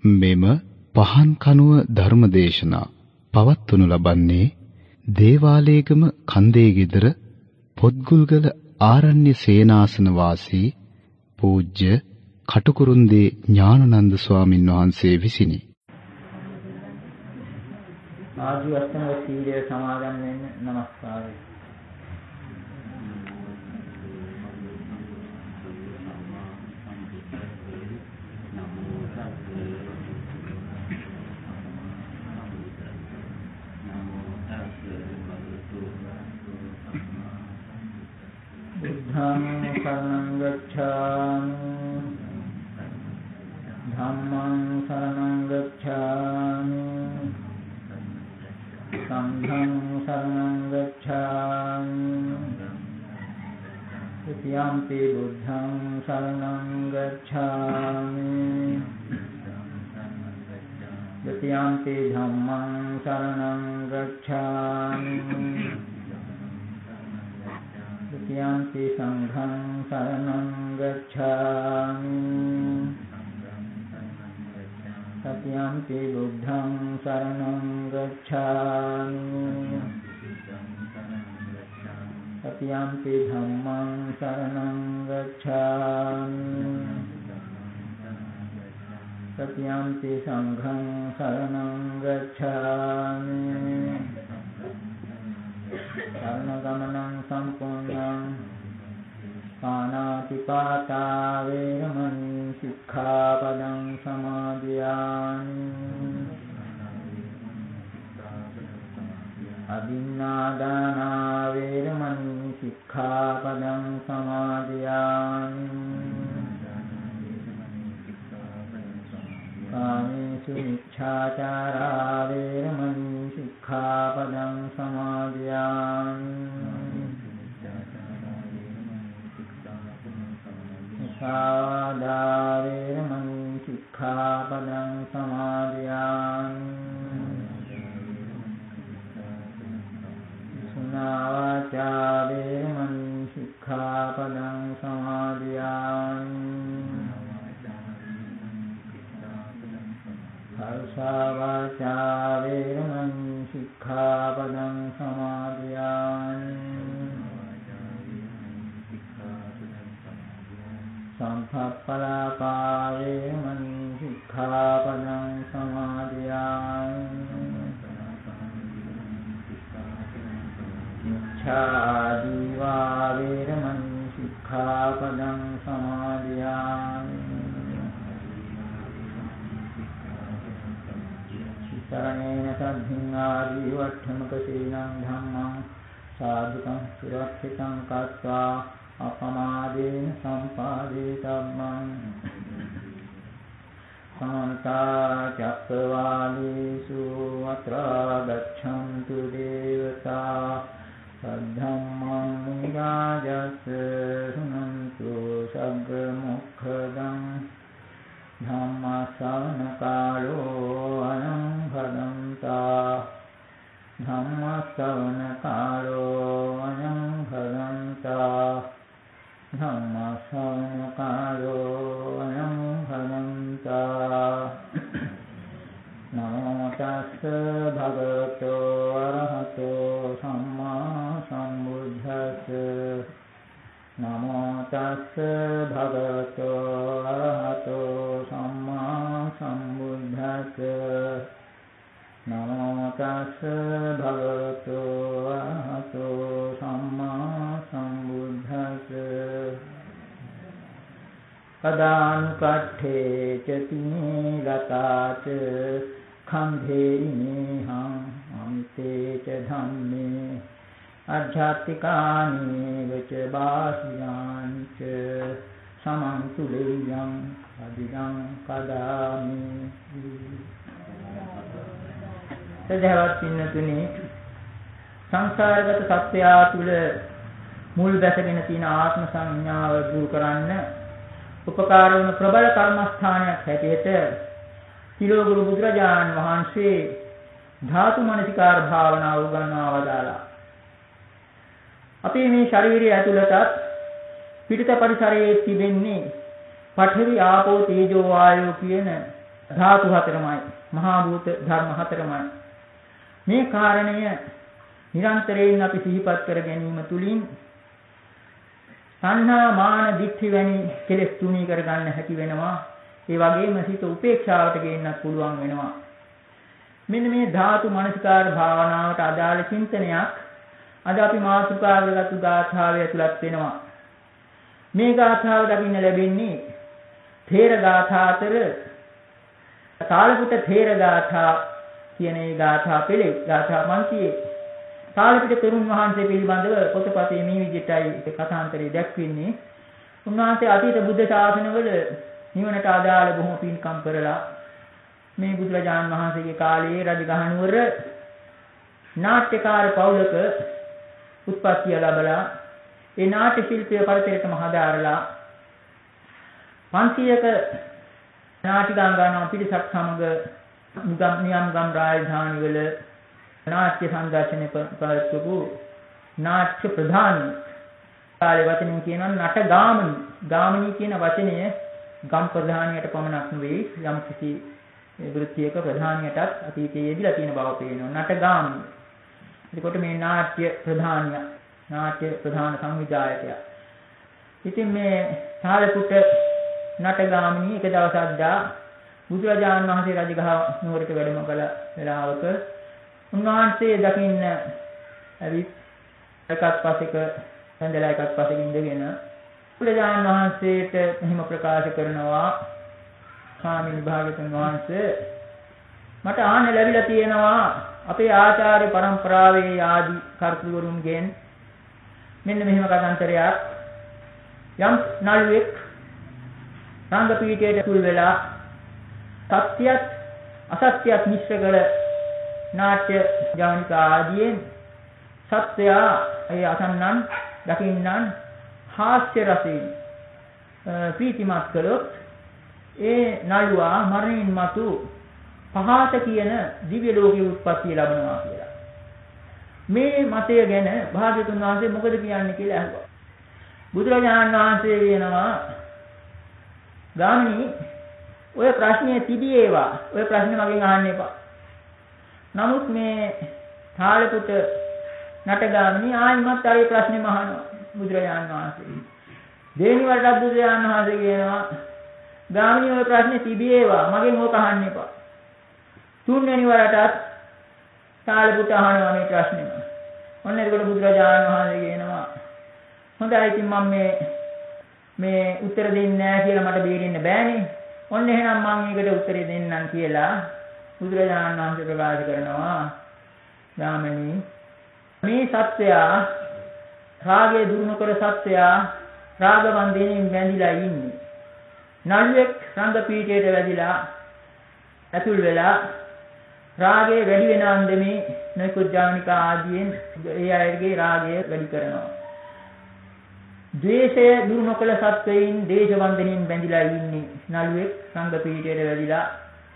මෙම පහන් කනුව ධර්මදේශනා පවත්වනු ලබන්නේ දේවාලේගම කන්දේ ගෙදර පොත්ගුල්ගල ආරණ්‍ය සේනාසන වාසී පූජ්‍ය කටුකුරුන්දී ඥානানন্দ ස්වාමින් වහන්සේ විසිනි. ආදිවස්තන සීලය සමාදන් වෙන්න නමස්කාරය. බුද්ධං शरणं गच्छामि धम्मं शरणं गच्छामि संघं शरणं गच्छामि द्वितीयंपि बुद्धं शरणं गच्छामि द्वितीयंपि धम्मं शरणं गच्छामि द्वितीयंपि संघं शरणं गच्छामि तृतीयंपि बुद्धं शरणं गच्छामि तृतीयंपि धम्मं शरणं गच्छामि तृतीयंपि संघं शरणं गच्छामि शरणगमनं सम्पूर्णं पाणातिपाता वेरमणि सिक्खापदं समादियामि अदिन्नादाना वेरमणि सिक्खापदं समादियामि कामेषु मिच्छाचारा वेरमणि सिक्खापदं समादियामि मुसावादा वेरमणि सिक्खापदं समादियामि सुनावाचा वेरमणि सिक्खापदं समादियामि हर्षावाचा वेरमणि सिक्खापदं समादियामि संफप्पलापा वेरमणि सिक्खापदं समादियामि इच्छादीवा वेरमणि सिक्खापदं समादियामि शरणेन सद्धिङ्गादिवट्ठमकशीलं धम्मं साधुकं सुरक्षितं कृत्वा अपमादेन सम्पादितव्यम् समन्ता चक्रवालेषु अत्र गच्छन्तु देवता सद्धम्मं मुनिराजस्य शृण्वन्तु सग्मुखदम् धम्मश्रवणकालो अयं भदन्ता धम्मश्रवणकालो अयं भदन्ता धम्मश्रवणकालो अयं भदन्ता नमो तस्स भगवतो अरहतो सम्मा सम्बुद्धस्स नमो तस्स भगवतो अरहतो सम्मा सम्बुद्धस्स नमो तस्स भगवतो अरहतो सम्मा सम्बुद्धस्स कदानुकट्ठे च तिने लता च खम्भे इमेहं अमिते च धम्मे आध्यात्मिकानि च बाह्यानि च समं तुलेयं अदिदं कदामि සදහවත් පින්නතුනි සංසාරගත සත්‍යය තුළ මුල් බැසගෙන තියෙන ආත්ම සංඥාව දුරු කරන්න උපකාර වන ප්‍රබල කර්මස්ථානයක් හැටියට තිලෝගුරු බුදුරජාණන් වහන්සේ ධාතු මනසිකාර භාවනාව උගන්වා වදාළා. අපේ මේ ශරීරය ඇතුළතත් පිටිත පරිසරයේ තිබෙන්නේ පඨවි ආපෝ තේජෝ වායෝ කියන ධාතු හතරමයි, මහා භූත ධර්ම හතරමයි. මේ කාරණය නිරන්තරයෙන් අපි සිහිපත් කර ගැනීම තුලින් සංහා මාන දිට්ඨි වැනි කෙලෙස් තුනී කර ගන්න හැකි වෙනවා. ඒ වගේම සිත උපේක්ෂාවට ගේන්නත් පුළුවන් වෙනවා. මෙන්න මේ ධාතු මනසිකාර භාවනාවට අදාළ චින්තනයක් අද අපි මාතෘකා කරගත්තු ගාථාවේ ඇතුළත් වෙනවා. මේ ගාථාව දකින්න ලැබෙන්නේ තේර ගාථා අතර කාලපුත තේර ගාථා කියන ඒ ගාථා පෙළේ ගාථා මන්තියේ කාලපිට තෙරුන් වහන්සේ පිළිබඳව පොතපතේ මේ විදිහටයි කථාන්තරය දැක්වෙන්නේ. උන්වහන්සේ අතීත බුද්ධ ශාසනවල නිවනට අදාළ බොහොම පින්කම් කරලා මේ බුදුරජාණන් වහන්සේගේ කාලයේ රජගහනුවර නාට්‍යකාර පවුලක උත්පත්තිය ලැබලා ඒ නාට්‍ය ශිල්පය පරිතරයටම හදාarලා 500ක නාටිකාංගනා පිරිසක් සමග නියම්ගම් රාජධානි වල නාට්‍ය සංදර්ශනය පවත්වපු නාට්‍ය ප්‍රධාන කාලේ වචනින් කියනවා නටගාමිනී. ගාමිනී කියන වචනය ගම් ප්‍රධානියට පමණක් නෙවෙයි යම් කිසි වෘත්තියක ප්‍රධානියටත් අතීතයේ යෙදලා තියෙන බව පේනවා. නටගාමිනී. එතකොට මේ නාට්‍ය ප්‍රධානිය නාට්‍ය ප්‍රධාන සංවිධායකයා. ඉතින් මේ සාලපුට නටගාමිනී එක දවසක් දා බුදුරජාණන් වහන්සේ රජගහ නුවරට වැඩම කළ වෙලාවක උන්වහන්සේ දකින්න ඇවිත් එකක් පස්සෙක ඇඳලා එකක් පස්සෙක ඉඳගෙන බුදුරජාණන් වහන්සේට මෙහිම ප්‍රකාශ කරනවා ස්වාමීන් වහන්සේ මට ආන්න ලැබිලා තියෙනවා අපේ ආචාර්ය පරම්පරාවේ ආදි කර්තෘවරුන්ගෙන් මෙන්න මෙහිම කතාන්තරයක්. යම් නළුවෙක් සංඝපීඨයට තුල් වෙලා සත්‍යයත් අසත්‍යයත් මිශ්‍ර කළ නාට්‍ය ජවනිකා ආදීන් සත්‍යය ඒ අසන්නන් දකින්නන් හාස්‍ය රසයෙන් ප්‍රීතිමත් කළොත් ඒ නළුවා මරණින් මතු පහත කියන දිව්‍ය ලෝකයේ උත්පත්ති ලැබනවා කියලා. මේ මතය ගැන භාග්‍යතුන් වහන්සේ මොකද කියන්නේ කියලා අහුවා. බුදුරජාණන් වහන්සේ කියනවා ගාමිනී ඔය ප්‍රශ්නේ තිබියේවා. ඔය ප්‍රශ්නේ මගෙන් අහන්න එපා. නමුත් මේ තාලපුත නටගාමිනී ආයිමත් ආයේ ප්‍රශ්නේම අහනවා බුදුරජාණන් වහන්සේ. දෙවෙනි වරටත් බුදුරජාණන් වහන්සේ කියනවා ගාමිනී ඔය ප්‍රශ්නේ තිබියේවා. මගෙන් ඕක අහන්න එපා. තුන්වෙනි වරටත් තාලපුත අහනවා මේ ප්‍රශ්නේම. ඔන්න එතකොට බුදුරජාණන් වහන්සේ කියනවා හොඳයි ඉතින් මම මේ උත්තර දෙන්නේ නැහැ කියලා මට බේරෙන්න බෑනේ. ඔන්න එහෙනම් මම ඒකට උත්තරේ දෙන්නම් කියලා බුදුරජාණන් වහන්සේ ප්‍රකාශ කරනවා ගාමිනී මේ සත්‍යය රාගය දුරු නොකර සත්‍යය රාග බන්ධයෙන් බැඳිලා ඉන්නේ. නළුවෙක් රංග පීඨයට වැදිලා ඇතුල් වෙලා රාගය වැඩි වෙන අන්දමේ නෛකුජ්ජානිකා ආදීන් ඒ අයගේ රාගය වැඩි කරනවා. ද්වේෂය දුරු නොකළ සත්වයින් දේශ බන්ධනෙන් බැඳිලා ඉන්නේ. නළුවෙක් සංඝ පීඨයට වැදිලා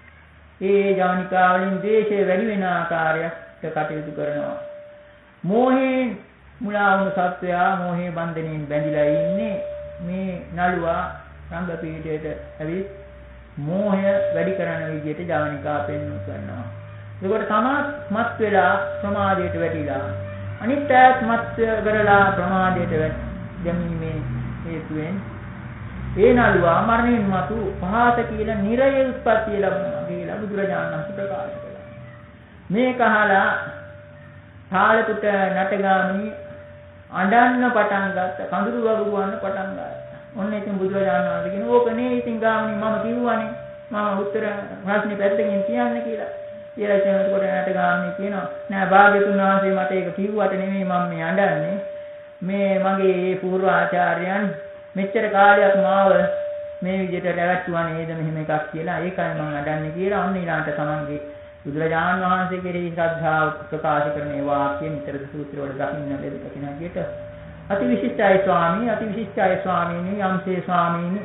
ඒ ජානිකා වලින් ද්වේෂය වැඩි වෙන ආකාරයට කටයුතු කරනවා. මෝහයෙන් මුලා වුණු සත්වයා මෝහයේ බන්ධනෙන් බැඳිලා ඉන්නේ. මේ නළුවා සංඝ පීඨයට ඇවිත් මෝහය වැඩි කරන විදිහට ජානිකා පෙන්වු කරනවා. ඒකට තමත් මත් වෙලා ප්‍රමාදයට වැටිලා අනිත් අයත් මත් කරලා ප්‍රමාදයට ගැනීමේ හේතුවෙන් ඒ නළුවා මරණින් මතු පහත කියලා නිරය උත්පත්තිය ලැබුණා කියලා බුදුරජාණන් වහන්සේ ප්‍රකාශ කළා. මේක අහලා තාලපුත නටගාමිනී අඬන්න පටන් ගත්තා. කඳුළු වගුවන්න පටන් ගත්තා. ඔන්න ඉතින් බුදුරජාණන් වහන්සේ කියන ඕකනේ ඉතින් ගාමිනී මම කිව්වනේ මම උත්තර ප්‍රශ්නේ පැත්තකින් කියන්න කියලා. ඊළඟ එතකොට නටගාමිනී කියනවා නෑ භාග්‍යතුන් වහන්සේ මට ඒක කිව්වට නෙමෙයි මම මේ අඬන්නේ. මේ මගේ මේ පූර්ව ආචාර්යයන් මෙච්චර කාලයක් මාව මේ විදිහට රැවට්ටුවා නේද මෙහෙම එකක් කියලා ඒකයි මම අඬන්නේ කියලා අන්න ඊළාට තමන්ගේ බුදුරජාණන් වහන්සේ කෙරෙහි ශ්‍රද්ධාව ප්‍රකාශ කරන ඒ වාක්‍ය නිතර සූත්‍ර වල දකින්න ලැබෙන කෙනාට අතිවිශිෂ්ටයි ස්වාමී අතිවිශිෂ්ටයි ස්වාමීනි යම්සේ ස්වාමීනි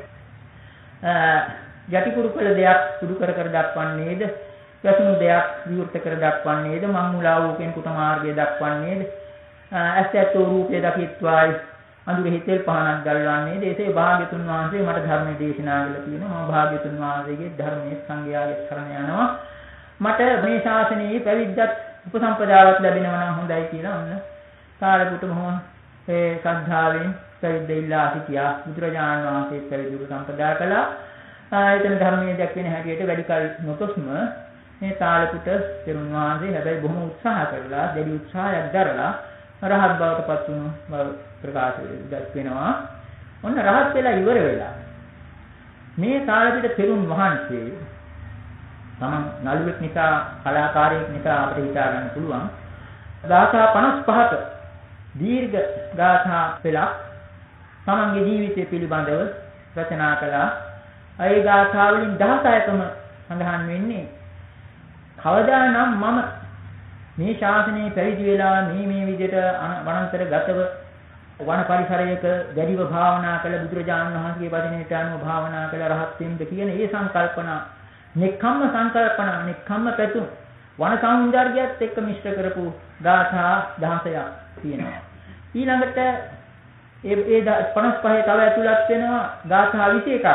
යටිකුරු කළ දෙයක් සුදු කර කර දක්වන්නේද වැසුණු දෙයක් විවෘත කර දක්වන්නේද මං මුලා වූ කෙනෙකුට මාර්ගය දක්වන්නේද ඇසැතෝ රූපේ දකිත්වායි අඳුරෙහි තෙල් පහනක් දැල්වන්නේ දේශේ භාග්‍යතුන් වහන්සේ මට ධර්මයේ දේශනා කළා කියනවා. මම භාග්‍යතුන් වහන්සේගේ ධර්මයේ සංගයාගේ සරණ යනවා. මට මේ ශාසනයේ පැවිද්දත් උපසම්පදාවක් ලැබෙනවා නම් හොඳයි කියලා ඔන්න සාරිපුත්ත මොහොන ඒ ශ්‍රද්ධාවෙන් පැවිද්ද ඉල්ලා සිටියා. බුදුරජාණන් වහන්සේ පැවිදි උපසම්පදා කළා. එතන ධර්මයේ දැක්වෙන හැටියට වැඩි කල නොතොස්ම මේ සාරිපුත්ත තෙරුන් වහන්සේ හැබැයි බොහොම උත්සාහ කරලා දැඩි උත්සාහයක් දරලා රහත් බවට පත් වුණු බව ප්‍රකාශ වෙනවා. ඔන්න රහත් වෙලා ඉවර වෙලා මේ සාරිපුත්ත තෙරුන් වහන්සේ තමන් නළුවෙක් නිසා කලාකාරයෙක් නිසා අපිට හිතා ගන්න පුළුවන් ගාථා 55ක දීර්ඝ ගාථා පෙළක් තමන්ගේ ජීවිතය පිළිබඳව රචනා කළා. ඒ ගාථා වලින් 16කම සඳහන් වෙන්නේ කවදානම් මම මේ ශාසනයේ පැවිදි වෙලා මේ විදිහට වනාන්තර ගතව වන පරිසරයක දැඩිව භාවනා කළ බුදුරජාණන් වහන්සේගේ වචනයට අනුව භාවනා කළ රහත් වෙන්න කියන ඒ සංකල්පනා නික්කම්ම සංකල්පනා නික්කම්ම පැතුම් වන සෞන්දර්යයත් එක්ක මිශ්‍ර කරපු ගාථා 16ක් තියෙනවා. ඊළඟට ඒ 55 තව ඇතුළත් වෙනවා ගාථා 21ක්.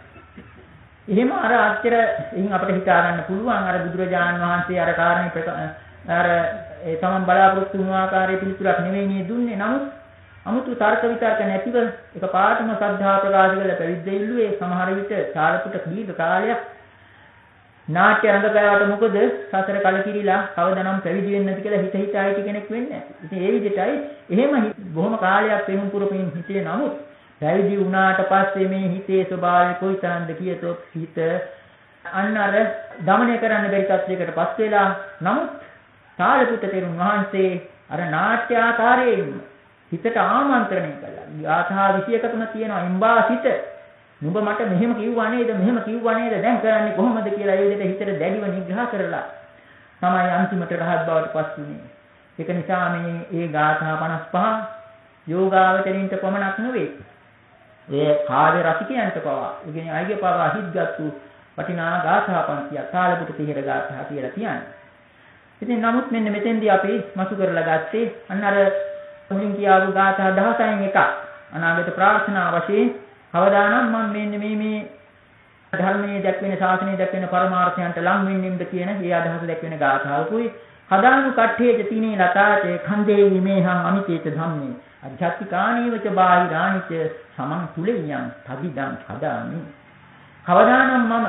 එහෙම අර අච්චර එයින් අපිට හිතා ගන්න පුළුවන් අර බුදුරජාණන් වහන්සේ අර කාරණේ අර ඒ තමන් බලාපොරොත්තු වුණු ආකාරයේ පිළිතුරක් නෙවෙයි දුන්නේ. නමුත් 아무තු තර්ක විතර්ක නැතිව එකපාරටම ශ්‍රද්ධා ප්‍රකාශ කළ පැවිද්ද ඉල්ලුවේ. සමහර විට සාරිපුත්ත දීර්ඝ කාලයක් නාට්‍ය රංගකයාට මොකද සසර කලකිරීලා කවදානම් පැවිදි වෙන්නේ නැති කියලා හිත හිතායි කෙනෙක් වෙන්නේ නැහැ. ඉතින් ඒ විදිහටයි එහෙම බොහොම කාලයක් පෙනුම් පුරපින් හිතේ නමුත් පැවිදි වුණාට පස්සේ මේ හිතේ ස්වභාවය කොයිතරම්ද කියතොත් හිත අන්න අර දමනය කරන්න බැරි තත්යකට පස් වෙලා නමුත් සාරිපුත්ත තෙරුන් වහන්සේ අර නාට්‍ය ආකාරයෙන් හිතට ආමන්ත්‍රණය කළා. ගාථා 21කම තියෙනවා එම්බා සිත නුඹ මට මෙහෙම කිව්වා නේද මෙහෙම කිව්වා නේද දැන් කරන්නේ කොහොමද කියලා ඒ විදිහට හිතට දැඩිව නිග්‍රහ කරලා තමයි අන්තිමට රහත් බවට පත් වුනේ. ඒක නිසා මේ ගාථා 55 යෝගාවචරින්ට පමණක් නෙවෙයි. ඒ කාර්ය රසිකයන්ට පවා, ඒ කියන්නේ අයගේ පවා හිත්ගත්තු වටිනා ගාථා පන්තිය සාරිපුත්ත තෙහෙර ගාථා කියලා කියන්නේ. ඉතින් නමුත් මෙන්න මෙතෙන්දී අපි මසු කරලා ගත්තේ අන්න අර මුලින් කියාපු ගාථා 16න් එකක්. අනාගත ප්‍රාර්ථනා වශයෙන් කවදානම් මම මෙන්න මේ ධර්මයේ දැක්වෙන ශාසනයේ දැක්වෙන පරමාර්ථයන්ට ලං වෙන්නෙම්ද කියන ඒ අදහස දැක්වෙන ගාථාවකුයි කදානු කට්ඨේජ තිනේ ලතාචේ ඛන්දේ විමේහං අමිතේත ධම්මේ අධ්‍යාත්මිකානීවච බාහිරානිච සමන් තුලෙයන් තදිදං කදාමි. කවදානම් මම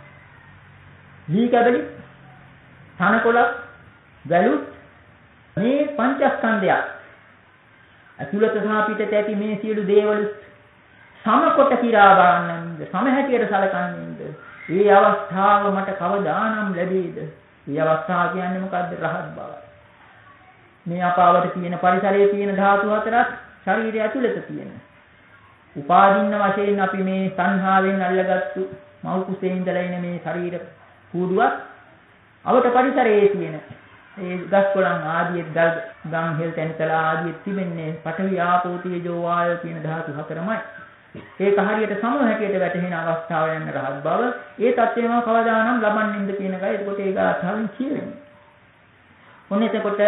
දීකබලි තනකොළක් වැලුත් මේ පංචස්කන්ධයක් අතුලත සහ පිටත ඇති මේ සියලු දේවල් සමකොට කිරා බලන්නද සමහැටියට සලකන්නේද මේ අවස්ථාව මට කවදානම් ලැබෙයිද? මේ අවස්ථාව කියන්නේ මොකද්ද? රහත් බවයි. මේ අපාවට තියෙන පරිසරයේ තියෙන ධාතු හතරක් ශරීරය ඇතුළත තියෙන. උපාදින්න වශයෙන් අපි මේ සංහාවෙන් අල්ලගත්තු මව් කුසේ ඉඳලා ඉන මේ ශරීර කූඩුවක් අවට පරිසරයේ තියෙන ඒ ගස් කොළන් ආදී ගම් හෙල් තැන්තලා ආදී තිබෙන්නේ පඨවි ආපෝ තේජෝ වායෝ කියන ධාතු හතරමයි. ඒක හරියට සමව හැටියට වැටෙන අවස්ථාව යන රහත් බව ඒ தත්ත්වයම කවදානම් ලබන්නේද කියන එකයි එතකොට ඒ ගාථාවෙන් කියවෙන්නේ. ඔන්න එතකොට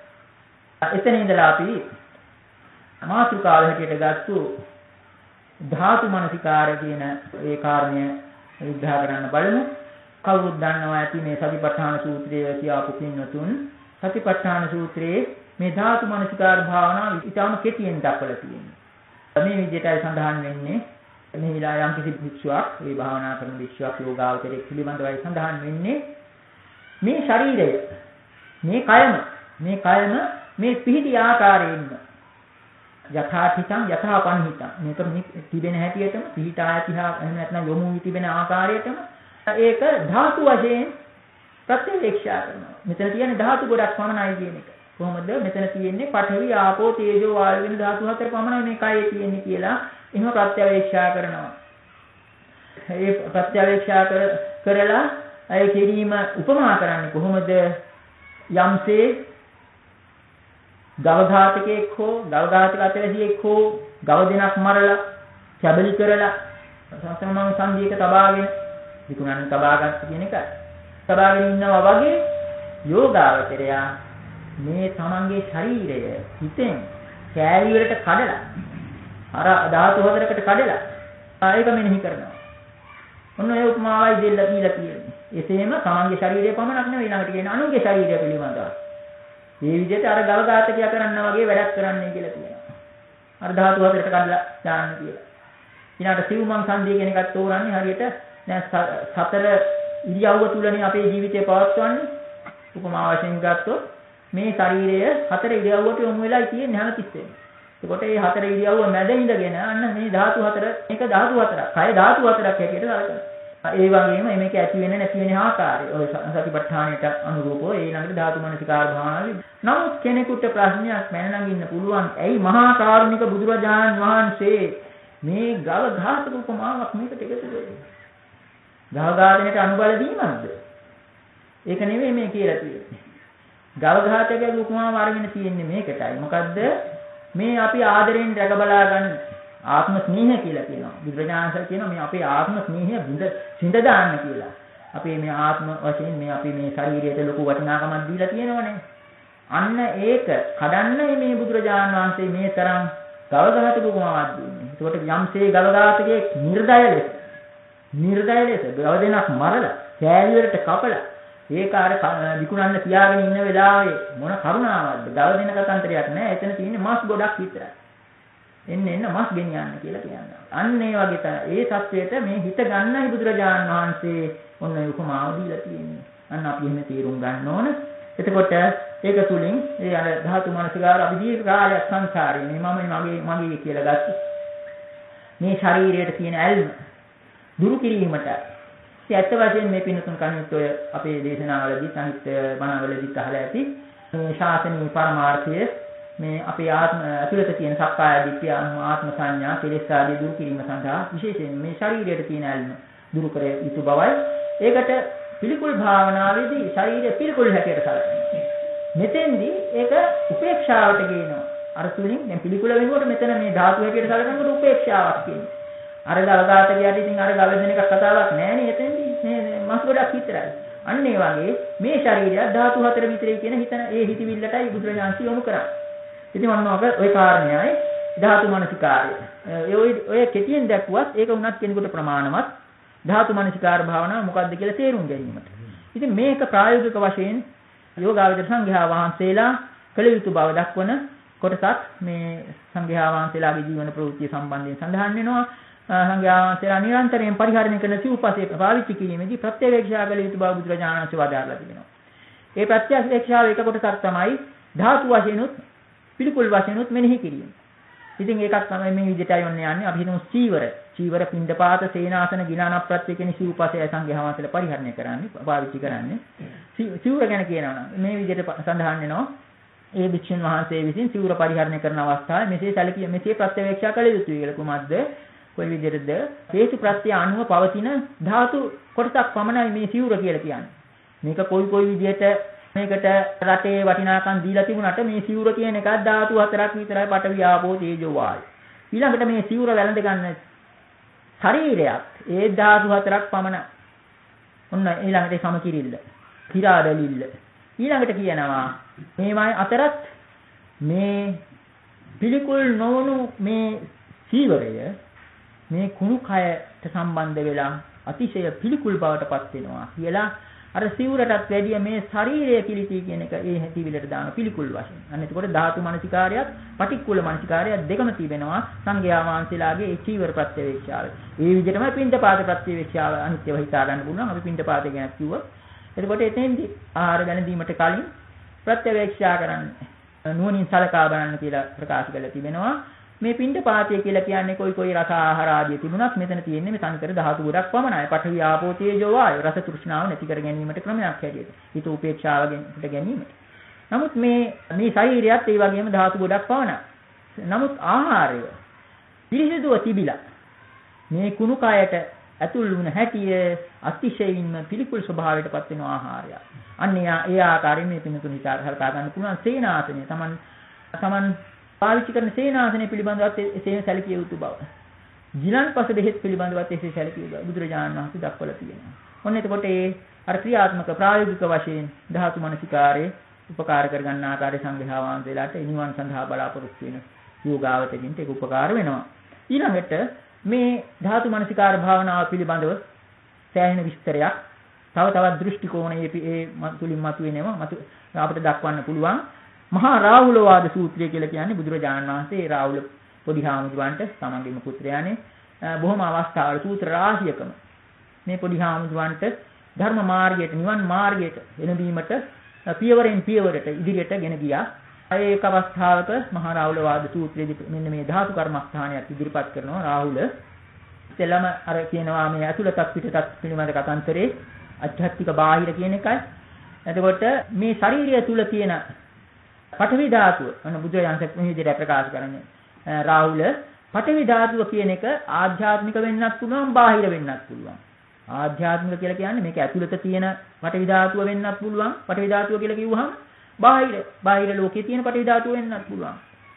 එතන ඉඳලා අපි මාතෘකාව හැටියට ගත්තු ධාතු මනසිකාර කියන ඒ කාරණය විග්‍රහ කරන්න බලමු. කවුරුත් දන්නවා ඇති මේ සතිපට්ඨාන සූත්‍රයේ කියපු පින්නතුන් සතිපට්ඨාන සූත්‍රයේ මේ ධාතු මනසිකාර භාවනාව ඉතාම කෙටියෙන් දක්වලා තියෙනවා. මේ විදිහටයි සඳහන් වෙන්නේ මේ විලා යම් කිසි භික්ෂුවක් මේ භාවනා කරන භික්ෂුවක් යෝගාවචරයේ පිළිබඳවයි සඳහන් වෙන්නේ මේ ශරීරය මේ කයම මේ පිහිටි ආකාරයෙන්ම යථාඨිතං යථාපන්හිතං මේක තිබෙන හැටියටම පිහිටා ඇතිහා එහෙම නැත්නම් යොමු වී තිබෙන ආකාරයටම ඒක ධාතු වශයෙන් ප්‍රත්‍යක්ෂා කරනවා. මෙතන තියෙන ධාතු ගොඩක් පමණයි කියන එක. කොහොමද මෙතන තියෙන්නේ පඨවි ආපෝ තේජෝ වායු වෙන ධාතු හතර පමණයි මේ කයේ තියෙන්නේ කියලා එහෙම ප්‍රත්‍යක්ෂා කරනවා. ඒ ප්‍රත්‍යක්ෂා කරලා ඒ කිරීම උපමා කරන්නේ කොහොමද? යම්සේ ගවඝාතකයෙක් හෝ ගවඝාතක අතවැසියෙක් හෝ ගව දෙනක් මරලා කැබලි කරලා සසමන් සංදීක තබාගෙන විකුණන්න තබාගත්ත කියන එක. තබාගෙන ඉන්නවා වගේ යෝගාවචරයා මේ තමන්ගේ ශරීරය හිතෙන් කෑලි වලට කඩලා අර ධාතු හතරකට කඩලා ඒක මෙනෙහි කරනවා. ඔන්න ඒ උපමාවයි දෙල්ල කියලා කියන්නේ. එසේම තමන්ගේ ශරීරය පමණක් නෙවෙයි ඊළඟට කියන අනුන්ගේ ශරීරය පිළිබඳව. මේ විදිහට අර ගව ඝාතකය කරන්නා වගේ වැඩක් කරන්නයි කියලා කියනවා. අර ධාතු හතරට කඩලා දාන්න කියලා. ඊළඟට සිව්මන් සංදී කියන එකත් තෝරන්නේ හරියට දැන් සතර ඉරියව්ව තුලනේ අපේ ජීවිතය පවත්වන්නේ. උපමා වශයෙන් ගත්තොත් මේ ශරීරය හතර ඉරියව්වට යොමු වෙලා තියෙන්නේ හැමතිස්සෙම. ඒකොට මේ හතර ඉරියව්ව මැද ඉඳගෙන අන්න මේ ධාතු හතර මේක ධාතු හතරක්. කය ධාතු හතරක් හැටියට සලකනවා. ඒ වගේම මේක ඇති වෙන නැති වෙන ආකාරය ඔය සතිපට්ඨානයට අනුරූපව ඊළඟට ධාතු මනසිකාර භාවනාවයි. නමුත් කෙනෙකුට ප්‍රශ්නයක් මැනනගින්න පුළුවන්. ඇයි මහා කාරුණික බුදුරජාණන් වහන්සේ මේ ගව ඝාතක උපමාවක් මේකට එකතු කළේ? ගව ඝාතනයට අනුබල දීමක්ද? ඒක නෙවෙයි මේ කියලා තියෙන්නේ. ගව ඝාතකයේ උපමාව අරගෙන තියෙන්නේ මේකටයි. මොකද්ද? මේ අපි ආදරෙන් රැක බලා ගන්න ආත්ම ස්නේහය කියලා කියනවා. බුදුරජාණන් කියනවා මේ අපේ ආත්ම ස්නේහය සිඳ දාන්න කියලා. අපේ මේ ආත්ම වශයෙන් මේ අපි මේ ශරීරයට ලොකු වටිනාකමක් දීලා තියෙනවනේ. අන්න ඒක කඩන්නයි මේ බුදුරජාණන් වහන්සේ මේ තරම් ගවඝාතක උපමාවක් දුන්නේ. ඒකට යම්සේ ගවඝාතකයේ නිර්දය ලෙස ගව දෙනක් මරලා කෑලි වලට කපලා ඒක අර විකුණන්න තියාගෙන ඉන්න වෙලාවේ මොන කරුණාවක්ද? ගව දෙන කතන්තරයක් නෑ. එතන තියෙන්නේ මස් ගොඩක් විතරයි. එන්න මස් ගෙනියන්න කියලා කියනවා. අන්න ඒ වගේ තමයි. ඒ සත්‍යයට මේ හිත ගන්නයි බුදුරජාණන් වහන්සේ ඔන්න උපමාව දීලා තියෙන්නේ. අන්න අපි එහෙම තේරුම් ගන්න ඕන. එතකොට ඒක තුලින් ඒ අර ධාතු මනසිකාර අපි දීර්ඝ කාලයක් සංසාරේ මේ මගේ කියලා ගත්තා. මේ ශරීරයට තියෙන ඇල්ම දුරු කිරීමට ඇත්ත වශයෙන් මේ පින්තුන් කණිත් ඔය අපේ දේශනාවලදී සාහිත්‍ය බණවලදී අහලා ඇති මේ ශාසනීය පරමාර්ථය මේ අපේ ආත්ම ඇතුළත තියෙන සක්කාය දිට්ඨිය ආත්ම සංඥා කෙලෙස් ආදී දුරු කිරීම සඳහා විශේෂයෙන් මේ ශරීරයට තියෙන ඇල්ම දුරු කර යුතු බවයි. ඒකට පිළිකුල් භාවනාවේදී ශරීරය පිළිකුල් හැටියට සැලකෙනවා. මෙතෙන්දී ඒක උපේක්ෂාවට ගේනවා. අර තුලින් දැන් පිළිකුල වෙනකොට මෙතන මේ ධාතු හැටියට සැලකනකොට උපේක්ෂාවක් කියන්නේ. අර ගවඝාතකයාට ඉතින් අර ගවදෙන එකක් කතාවක් නෑනේ. එතෙන්දී මේ මස් ගොඩක් විතරයි. අන්න ඒ වගේ මේ ශරීරය ධාතු හතර විතරයි කියන හිතන ඒ හිතවිල්ලටයි බුදුරජාණන් යොමු කරන්නේ. ඉතින් ඔන්නෝක ওই කාරණේයි ධාතු මනසිකාරය. ඔය කෙටියෙන් දැක්ුවත් ඒක උනත් කෙනෙකුට ප්‍රමාණවත් ධාතු මනසිකාර භාවනාව මොකක්ද කියලා තේරුම් ගැනීමට. ඉතින් මේක ප්‍රායෝගික වශයෙන් යෝගාවචර සංඝයා වහන්සේලා කළ යුතු බව දක්වන කොටසක් මේ සංඝයා වහන්සේලාගේ ජීවන ප්‍රවෘත්ති සම්බන්ධයෙන් සඳහන් වෙනවා. සංඝයා වහන්සේලා නිරන්තරයෙන් පරිහරණය කරන සිව්පසේ පාවිච්චි කිරීමේදී ප්‍රත්‍යවේක්ෂා කළ යුතු බව බුදුරජාණන් වහන්සේ වදාළා තිබෙනවා. ඒ ප්‍රත්‍යවේක්ෂාව එක කොටසක් තමයි ධාතු වශයෙන්ුත් පිළිකුල් වශයෙන්ුත් මෙනෙහි කිරීම. ඉතින් ඒකක් තමයි මේ විදිහටයි යන්නේ. අපි හිතමු චීවර පින්ඩපාත සේනාසන ගිලාන ප්‍රත්‍ය කියන සිව්පසේ සංඝයා වහන්සේලා පරිහරණය කරන්නේ පාවිච්චි කරන්නේ. සිවුර ගැන කියනවා නම් මේ විදිහට සඳහන් වෙනවා. ඒ භික්ෂුන් වහන්සේ විසින් සිවුර පරිහරණය කරන අවස්ථාවේ මෙසේ ප්‍රත්‍යවේක්ෂා කළ යුතුයි කියලා කුමක්ද? කොයි විදිහටද? හේතු ප්‍රත්‍ය අනුව පවතින ධාතු කොටසක් පමණයි මේ සිවුර කියලා කියන්නේ. මේක කොයි විදිහට මේකට රටේ වටිනාකම් දීලා තිබුණාට මේ සිවුර කියන එක ධාතු හතරක් විතරයි පඨවි ආපෝ තේජෝ වායු. ඊළඟට මේ සිවුර වැළඳ ගන්න ශරීරයක් ඒ ධාතු හතරක් පමණ. ඔන්න ඊළඟට සමකිරිල්ල, කිරාදලිල්ල. ඊළඟට කියනවා මේවයි අතරත් මේ පිළිකුල් නොවුණු මේ සීවරය මේ කුණු කයට සම්බන්ධ වෙලා අතිශය පිළිකුල් බවට පත් වෙනවා කියලා අර සිවුරටත් වැඩිය මේ ශරීරය පිළිති කියන එක ඒ හැටිවිලට දාන පිළිකුල් වශයෙන්. අන්න එතකොට ධාතු මනසිකාරයත් පටික්කුල මනසිකාරයත් දෙකම තිබෙනවා සංඝයා වහන්සේලාගේ ඒ චීවර ප්‍රත්‍යවේක්ෂාවේ. ඒ විදිහටම පින්ඩපාත ප්‍රත්‍යවේක්ෂාව අනිත්‍යව හිතා ගන්න පුළුවන්. අපි පින්ඩපාත ගැන කිව්වා. එතකොට එතෙන්දී ආහාර ගැනීමට කලින් ප්‍රත්‍යවේක්ෂා කරන්න නුවණින් සලකා බලන්න කියලා ප්‍රකාශ කරලා තිබෙනවා. මේ පින්ඩපාතය කියලා කියන්නේ කොයි රස ආහාර ආදී තිබුණත් මෙතන තියෙන්නේ මේ සංකර ධාතු ගොඩක් පමණයි. පඨවි ආපෝ තේජෝ වායු රස තෘෂ්ණාව නැති කර ගැනීමට ක්‍රමයක් හැටියට. හිත උපේක්ෂාවගෙන් හිත ගැනීම. නමුත් මේ ශරීරයත් ඒ වගේම ධාතු ගොඩක් පමණයි. නමුත් ආහාරය පිරිසිදුව තිබිලා මේ කුණු කයට ඇතුල් වුණ හැටිය අතිශයින්ම පිළිකුල් ස්වභාවයට පත් වෙන ආහාරය. අන්න ඒ ආකාරයෙන් මේ පින්තුන් හිතා හරකා ගන්න පුළුවන් සේනාසනය. තමන් පාවිච්චි කරන සේනාසනය පිළිබඳවත් එසේ සැලකිය යුතු බව. ගිලන්පස දෙහෙත් පිළිබඳවත් එසේ සැලකිය යුතු බව බුදුරජාණන් වහන්සේ දක්වලා තියෙනවා. ඔන්න එතකොට ඒ අර ක්‍රියාත්මක ප්‍රායෝගික වශයෙන් ධාතු මනසිකාරයේ උපකාර කර ගන්න ආකාරයේ සංඝයා වහන්සේලාට නිවන් සඳහා බලාපොරොත්තු වෙන යෝගාවචරින්ට ඒක උපකාර වෙනවා. ඊළඟට මේ ධාතු මනසිකාර භාවනාව පිළිබඳව සෑහෙන විස්තරයක් තව තවත් දෘෂ්ටි කෝණයේ ඒ තුලින් මතුවෙනවා අපිට දක්වන්න පුළුවන්. මහා රාහුල වාද සූත්‍රය කියලා කියන්නේ බුදුරජාණන් වහන්සේ රාහුල පොඩි හාමුදුරන්ට තමන්ගේම පුත්‍රයානේ බොහොම අවස්ථාවල සූත්‍ර රාශියකම මේ පොඩි හාමුදුරන්ට ධර්ම මාර්ගයට නිවන් මාර්ගයට එළඹීමට පියවරෙන් පියවරට ඉදිරියට ගෙන ගියා. ඒක අවස්ථාවක මහා රාහුල වාද සූත්‍රයේදී මෙන්න මේ ධාතු කර්මස්ථානයක් ඉදිරිපත් කරනවා රාහුල. එතලම අර කියනවා මේ අතුලතක් පිටතක් පිළිබඳ කතාන්තරේ අධ්‍යාත්මික බාහිර කියන එකයි. එතකොට මේ ශාරීරිය තුල තියෙන පඨවි ධාතුව අන්න බුදුරජාණන් මේ විදිහට ප්‍රකාශ කරන්නේ රාහුල පඨවි ධාතුව කියන එක ආධ්‍යාත්මික වෙන්නත් පුළුවන් බාහිර වෙන්නත් පුළුවන්. ආධ්‍යාත්මික කියලා කියන්නේ මේක ඇතුළත තියෙන පඨවි ධාතුව වෙන්නත් පුළුවන්. පඨවි ධාතුව කියලා කිව්වහම බාහිර ලෝකයේ තියෙන පඨවි ධාතුව වෙන්නත් පුළුවන්.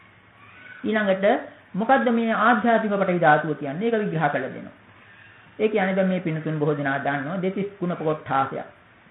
ඊළඟට මොකද්ද මේ ආධ්‍යාත්මික පඨවි ධාතුව කියන්නේ? ඒක විග්‍රහ කරලා දෙනවා. ඒ කියන්නේ දැන් මේ පින්තුන් බොහෝ දෙනා දන්නවා දෙතිස් කුණප කොට්ඨාසයක්.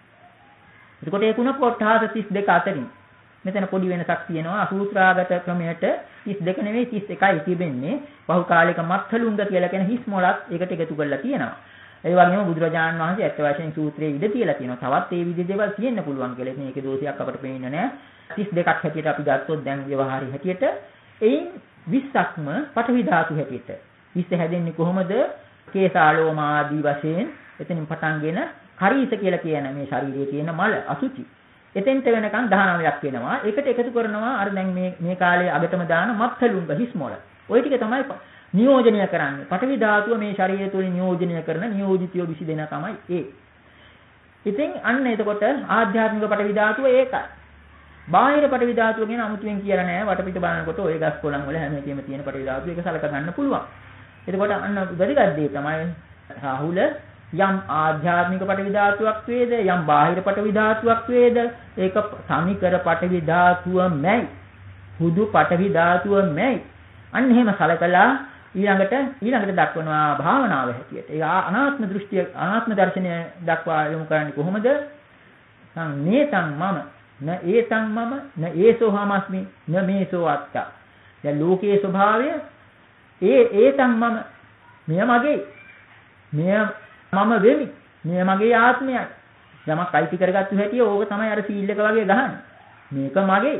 එතකොට ඒ කුණප කොට්ඨාස 32 අතරින් මෙතන පොඩි වෙනසක් තියෙනවා. අසූත්‍රාගත ක්‍රමයට 32 නෙවෙයි 31යි තිබෙන්නේ. බහුකාලික මත්ථලුංග කියලා කියන හිස් මොලක් ඒකට එකතු කරලා තියෙනවා. ඒ වගේම බුදුරජාණන් වහන්සේ ඇත්ත වශයෙන් සූත්‍රයේ ඉඳ තියලා තියෙනවා. තවත් ඒ විදිහේ දේවල් තියෙන්න පුළුවන් කියලා. මේකේ දෝෂයක් අපට පේන්නේ නැහැ. 32ක් හැටියට අපි ගත්තොත් දැන් ව්‍යවහාරී හැටියට එයින් 20ක්ම පඨවි ධාතු හැටියට. 20 හැදෙන්නේ කොහොමද? කේසාලෝම ආදී වශයෙන් එතනින් පටන්ගෙන කරීස කියලා කියන මේ ශරීරයේ තියෙන මල අසුචි. එතෙන්ට වෙනකන් 19ක් වෙනවා. ඒකට එකතු කරනවා අර දැන් මේ කාලේ අගටම දාන මත්ථලුංග හිස් මොල. ওই ටික තමයි නියෝජනය කරන්නේ. පඨවි ධාතුව මේ ශරීරය තුළ නියෝජනය කරන නියෝජිතයෝ 20 දෙනා තමයි ඒ. ඉතින් අන්න එතකොට ආධ්‍යාත්මික පඨවි ධාතුව ඒකයි. බාහිර පඨවි ධාතුව කියන අමුතුවෙන් කියලා නෑ. වටපිට බලනකොට ඔය ගස් කොළන් වල හැම එකෙම තියෙන පඨවි ධාතුව ඒක සලක ගන්න පුළුවන්. එතකොට අන්න වැදගත් දේ තමයි රාහුල යම් ආධ්‍යාත්මික පඨවි ධාතුවක් වේද යම් බාහිර පඨවි ධාතුවක් වේද ඒක සමිකර පඨවි ධාතුවමයි. හුදු පඨවි ධාතුවමයි. අන්න එහෙම සලකලා ඊළඟට දක්වනවා භාවනාව හැටියට. ඒ අනාත්ම දෘෂ්ටිය අනාත්ම දර්ශනය දක්වා යොමු කරන්නේ කොහොමද? නේතං මම න ඒතං මම න ඒසෝ හමස්මි න මේසෝ අත්තා. දැන් ලෝකයේ ස්වභාවය ඒතං මම මෙය මගේ මෙය මම වෙමි මෙය මගේ ආත්මයයි. යමක් අයිති කරගත්තු හැටි ඕක තමයි අර සීල් එක වගේ ගහන්නේ. මේක මගේ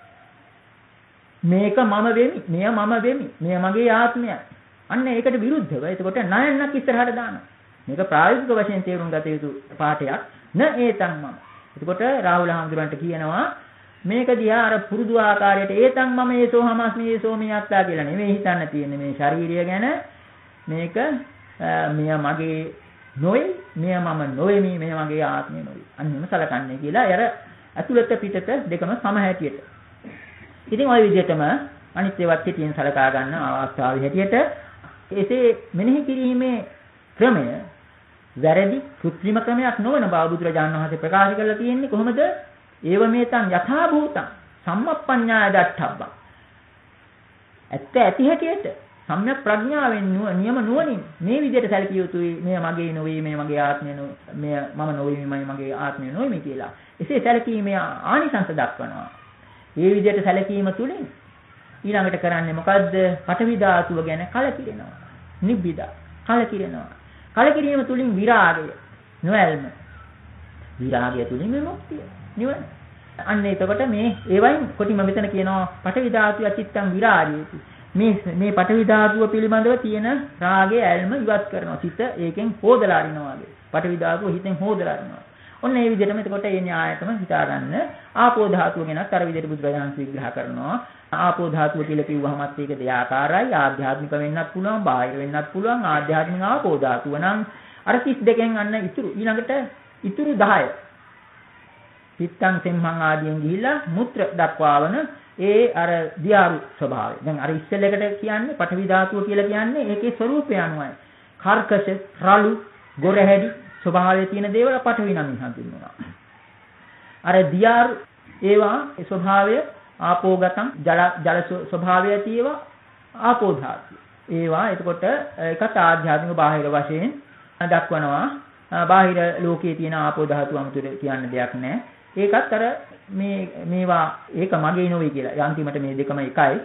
මේක මම වෙමි මෙය මම වෙමි මෙය මගේ ආත්මයයි. අන්න ඒකට විරුද්ධව එතකොට ණයන්නක් ඉස්සරහට දානවා. මේක ප්‍රායෝගික වශයෙන් තේරුම් ගත යුතු පාඩයක් න ඒතං මම. එතකොට රාහුල හාමුදුරන්ට කියනවා මේක දිහා අර පුරුදු ආකාරයට ඒතං මම ඒසෝ හමස්මි ඒසෝ මේ අත්තා කියලා නෙමෙයි හිතන්න තියෙන්නේ. මේ ශාරීරිය ගැන මේක මෙය මගේ නොවේ මෙය මම නොවේමි මෙය මගේ ආත්මය නොවේ. අන්නම සලකන්නේ කියලා අර අතුලත පිටත දෙකම සම හැටියට. ඉතින් ওই විදිහටම අනිත් ඒවත් පිටින් සලකා ගන්න අවස්ථාවේ හැටියට එසේ මෙනෙහි කිරීමේ ක්‍රමය වැරදි කෘත්‍රිම ක්‍රමයක් නොවන බව බුදුරජාණන් වහන්සේ ප්‍රකාශ කරලා තියෙන්නේ කොහොමද? ඒව මේතං යථා භූතං සම්මප්පඤ්ඤාය දට්ඨබ්බං. ඇත්ත ඇති හැටියට සම්‍යක් ප්‍රඥාවෙන් නියම නුවණින් මේ විදිහට සැලකිය යුතුයි. මෙය මගේ නොවේ මෙය මගේ ආත්මය මෙය මම නොවේ මගේ ආත්මය නොවේ කියලා. එසේ සැලකීමේ ආනිසංස දක්වනවා. මේ විදිහට සැලකීම තුළින් ඊළඟට කරන්නේ මොකද්ද? පඨවි ධාතුව ගැන කලකිරෙනවා. නිබ්බිදා කලකිරෙනවා. කලකිරීම තුළින් විරාගය නොඇල්ම. විරාගය තුළින් විමුක්තිය නිවන. අන්න එතකොට මේ ඒවයින් කොටිම මෙතන කියනවා පඨවි ධාතුව චිත්තං විරාජේති. මේ පඨවි ධාතුව පිළිබඳව තියෙන රාගය ඇල්ම ඉවත් කරනවා. සිත ඒකෙන් හොදලා අරිනවා වගේ. පඨවි ධාතුව හිතෙන් හොදලා අරිනවා. ඔන්න ඒ විදිහටම එතකොට මේ න්‍යායතම හිතා ගන්න. ආපෝ ධාතුව ගැනත් අර විදිහට බුදුරජාණන් විග්‍රහ කරනවා. ආපෝ ධාතුව කියලා කිව්වහමත් ඒක දෙආකාරයි. ආධ්‍යාත්මික වෙන්නත් පුළුවන්, බාහිර වෙන්නත් පුළුවන්. ආධ්‍යාත්මික ආපෝ ධාතුව නම් අර 32කින් අන්න ඊළඟට ඉතුරු 10. පිත්තං සෙම්හං ආදියෙන් ගිහිල්ලා මුත්‍ර දක්වාවන ඒ අර දියාරු ස්වභාවය. දැන් අර ඉස්සෙල් එකට කියන්නේ පඨවි ධාතුව කියලා කියන්නේ ඒකේ ස්වરૂපය අනුවයි. කර්කශ, රළු, ගොරහැඩි ස්වභාවයේ තියෙන දේවල් පඨවි නම් හඳුන්වනවා. අර දියාරු ඒවා ස්වභාවය ආපෝගතං ජල ස්වභාවය තියෙවා ආපෝ ධාතුව. ඒවා එතකොට එකත් ආධ්‍යාත්මික බාහිර වශයෙන් දක්වනවා. බාහිර ලෝකයේ තියෙන ආපෝ ධාතුව අමුතුර කියන්න දෙයක් නැහැ. ඒකත් අර මේවා ඒක මගේ නෙවෙයි කියලා. අන්තිමට මේ දෙකම එකයි.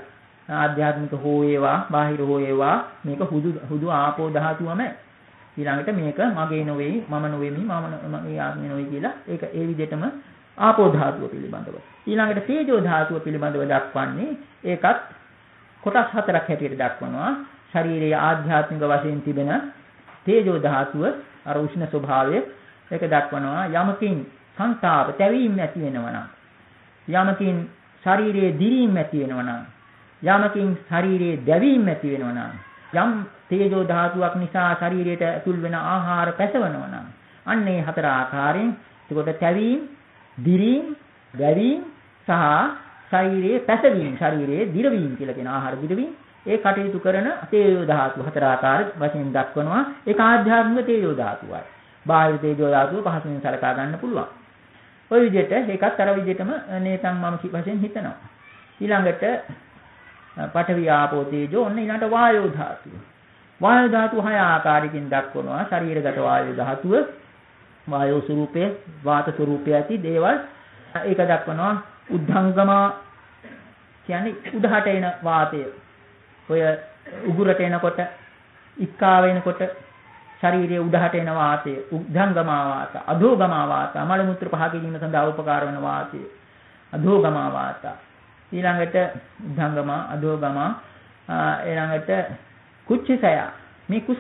ආධ්‍යාත්මික හෝ වේවා බාහිර හෝ වේවා මේක හුදු ආපෝ ධාතුවමයි. ඊළඟට මේක මගේ නෙවෙයි මම නෙවෙයි මගේ ආත්මය නෙවෙයි කියලා ඒක ඒ විදිහටම ආපෝ ධාතුව පිළිබඳව. ඊළඟට තේජෝ ධාතුව පිළිබඳව දක්වන්නේ ඒකත් කොටස් හතරක් හැටියට දක්වනවා. ශරීරයේ ආධ්‍යාත්මික වශයෙන් තිබෙන තේජෝ ධාතුව අර උෂ්ණ ස්වභාවය ඒක දක්වනවා. යමකින් සංතාප තැවීම ඇති වෙනවා නම් යමකින් ශරීරයේ දිරීම ඇති වෙනවා නම් යමකින් ශරීරයේ දැවීම ඇති වෙනවා නම් යම් තේජෝ ධාතුවක් නිසා ශරීරයට ඇතුල් වෙන ආහාර පැසවනවා නම් අන්න ඒ හතර ආකාරයෙන් එතකොට තැවීම දිරීම දැවීම සහ ශරීරයේ පැසවීම ශරීරයේ දිරවීම කියලා කියන ආහාර දිරවීම ඒ කටයුතු කරන තේජෝ ධාතු හතර ආකාර වශයෙන් දක්වනවා. ඒක ආධ්‍යාත්මික තේජෝ ධාතුවයි. බාහිර තේජෝ ධාතුව පහසුවෙන් සලකා ගන්න පුළුවන්. ওই විදිහට ඒකත් අර විදිහටම නේතන් මම වශයෙන් හිතනවා. ඊළඟට පඨවි ආපෝ තේජෝ ඔන්න ඊළඟට වායෝ ධාතුව. වායෝ ධාතුව 6 ආකාරයකින් දක්වනවා. ශරීරගත වායෝ ධාතුව වායෝ ස්වરૂපයේ වාත ස්වરૂපය ඇති දේවල් ඒක දක්වනවා. උද්ධංගම කියන්නේ උඩහට එන වාතය. ඔය උගුරට එනකොට ඉක්කා වෙනකොට ශරීරයේ උඩහට එන වාතය උද්ධංගම වාත අධෝගම වාත මල මුත්‍ර පහ කිරීම සඳහා උපකාර වන වාතය අධෝගම වාත. ඊළඟට උද්ධංගම අධෝගම ඊළඟට කුච්චසය මේ කුස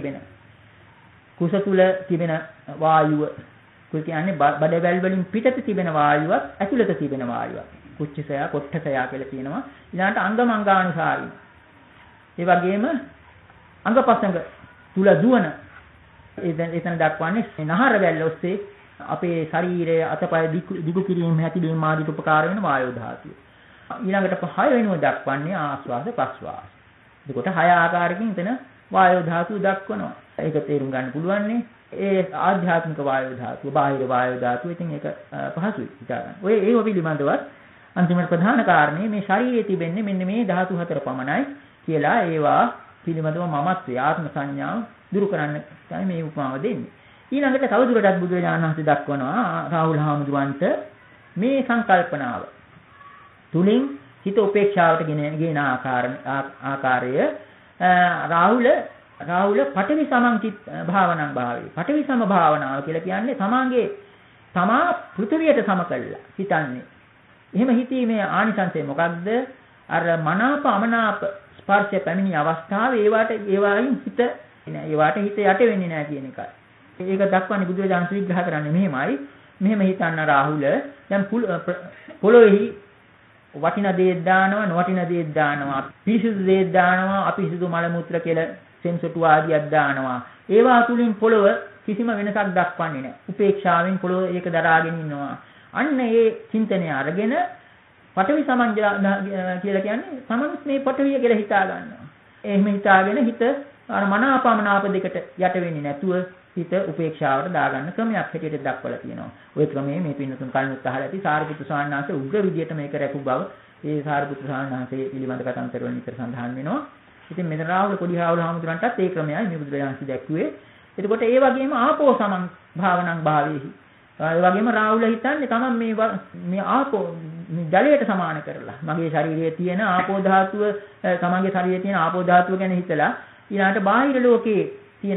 තුල තිබෙන වායුව කුල් කියන්නේ බඩවැල් වලින් පිටත තිබෙන වායුවක් ඇතුළත තිබෙන වායුවක් කුච්චසය කොට්ඨසය කියලා කියනවා. ඊළඟට අංගමංගානුසාරී ඒ වගේම අංගපසංග තුල දුවන එතන දක්වන්නේ නහර වැල්ල ඔස්සේ අපේ ශරීරයේ අතපය දිගු කිරීම හැකිලිම ආදිට උපකාර වෙන වායෝ ධාතුව. ඊළඟට 6 වෙනුව දක්වන්නේ ආස්වාද ප්‍රස්වාස. එතකොට 6 ආකාරකින් එතන වායෝ ධාතුව දක්වනවා. ඒක තේරුම් ගන්න පුළුවන්නේ ඒ ආධ්‍යාත්මික වායෝ ධාතුව, බාහිර වායෝ ධාතුව. ඉතින් ඒක පහසුයි හිතා ගන්න. ඔය ඒව පිළිබඳවත් අන්තිමට ප්‍රධාන කාරණේ මේ ශරීරයේ තිබෙන්නේ මෙන්න මේ ධාතු හතර පමණයි කියලා ඒවා පිළිබඳව මමත්වයේ ආත්ම සංඥාව දුරු කරන්න තමයි මේ උපමාව දෙන්නේ. ඊළඟට තවදුරටත් බුදුරජාණන් වහන්සේ දක්වනවා රාහුල හාමුදුරන්ට මේ සංකල්පනාව තුලින් හිත උපේක්ෂාවට ගෙන ආකාරය රාහුල පඨවි සමංචිත් භාවනං භාවේ. පඨවි සම භාවනාව කියලා කියන්නේ තමා පෘථිවියට සම කළා හිතන්නේ. එහෙම හිතීමේ ආනිසංසය මොකක්ද? අර මනාප අමනාප ස්පර්ශය පැමිණි අවස්ථාවේ ඒවායින් හිත යට වෙන්නේ නැහැ කියන එකයි. ඒක දක්වන්නේ බුදුරජාණන් විග්‍රහ කරන්නේ මෙහෙමයි. මෙහෙම හිතන්න රාහුල දැන් පොළොවේහි වටින දේ දානවා නොවටින දේ දානවා පිරිසිදු දේ දානවා අපිරිසිදු මල මුත්‍ර කියලා සෙන්සොටු ආදියක් දානවා. ඒවා තුලින් පොළොව කිසිම වෙනසක් දක්වන්නේ නැහැ. උපේක්ෂාවෙන් පොළොව ඒක දරාගෙන ඉන්නවා. අන්න ඒ චින්තනය අරගෙන පඨවි සමංජා කියලා කියන්නේ සමනුත් මේ පඨවිය කියලා හිතා ගන්නවා. එහෙම හිතාගෙන හිත අර මනාපමනාප දෙකට යට වෙන්නේ නැතුව හිත උපේක්ෂාවට දාගන්න ක්‍රමයක් හැටියට දක්වලා තියෙනවා. ওই ක්‍රමයේ මේ පින්නතුන් කලිනුත් අහලා ඇති සාරිපුත්තු ස්වාමීන් වහන්සේ උග්‍ර විදියට මේක රැකු බව ඒ සාරිපුත්තු ස්වාමීන් වහන්සේ පිළිබඳ කතාන්තර වලින් විතර සඳහන් වෙනවා. ඉතින් මෙතන රාහුල පොඩි රාහුල හාමුදුරන්ටත් ඒ ක්‍රමයයි මේ බුදුරජාණන් දැක්ුවේ. එතකොට ඒ වගේම ආපෝ සමං භාවනං භාවේහි. ඒ වගේම රාහුල හිතන්නේ තමන් මේ ආපෝ ජලයට සමාන කරලා මගේ ශරීරයේ තියෙන ආපෝ ධාතුව තමන්ගේ ශරීරයේ තියෙන ආපෝ ධාතුව ගැන හිතලා ඊළඟට බාහිර ලෝකයේ තියෙන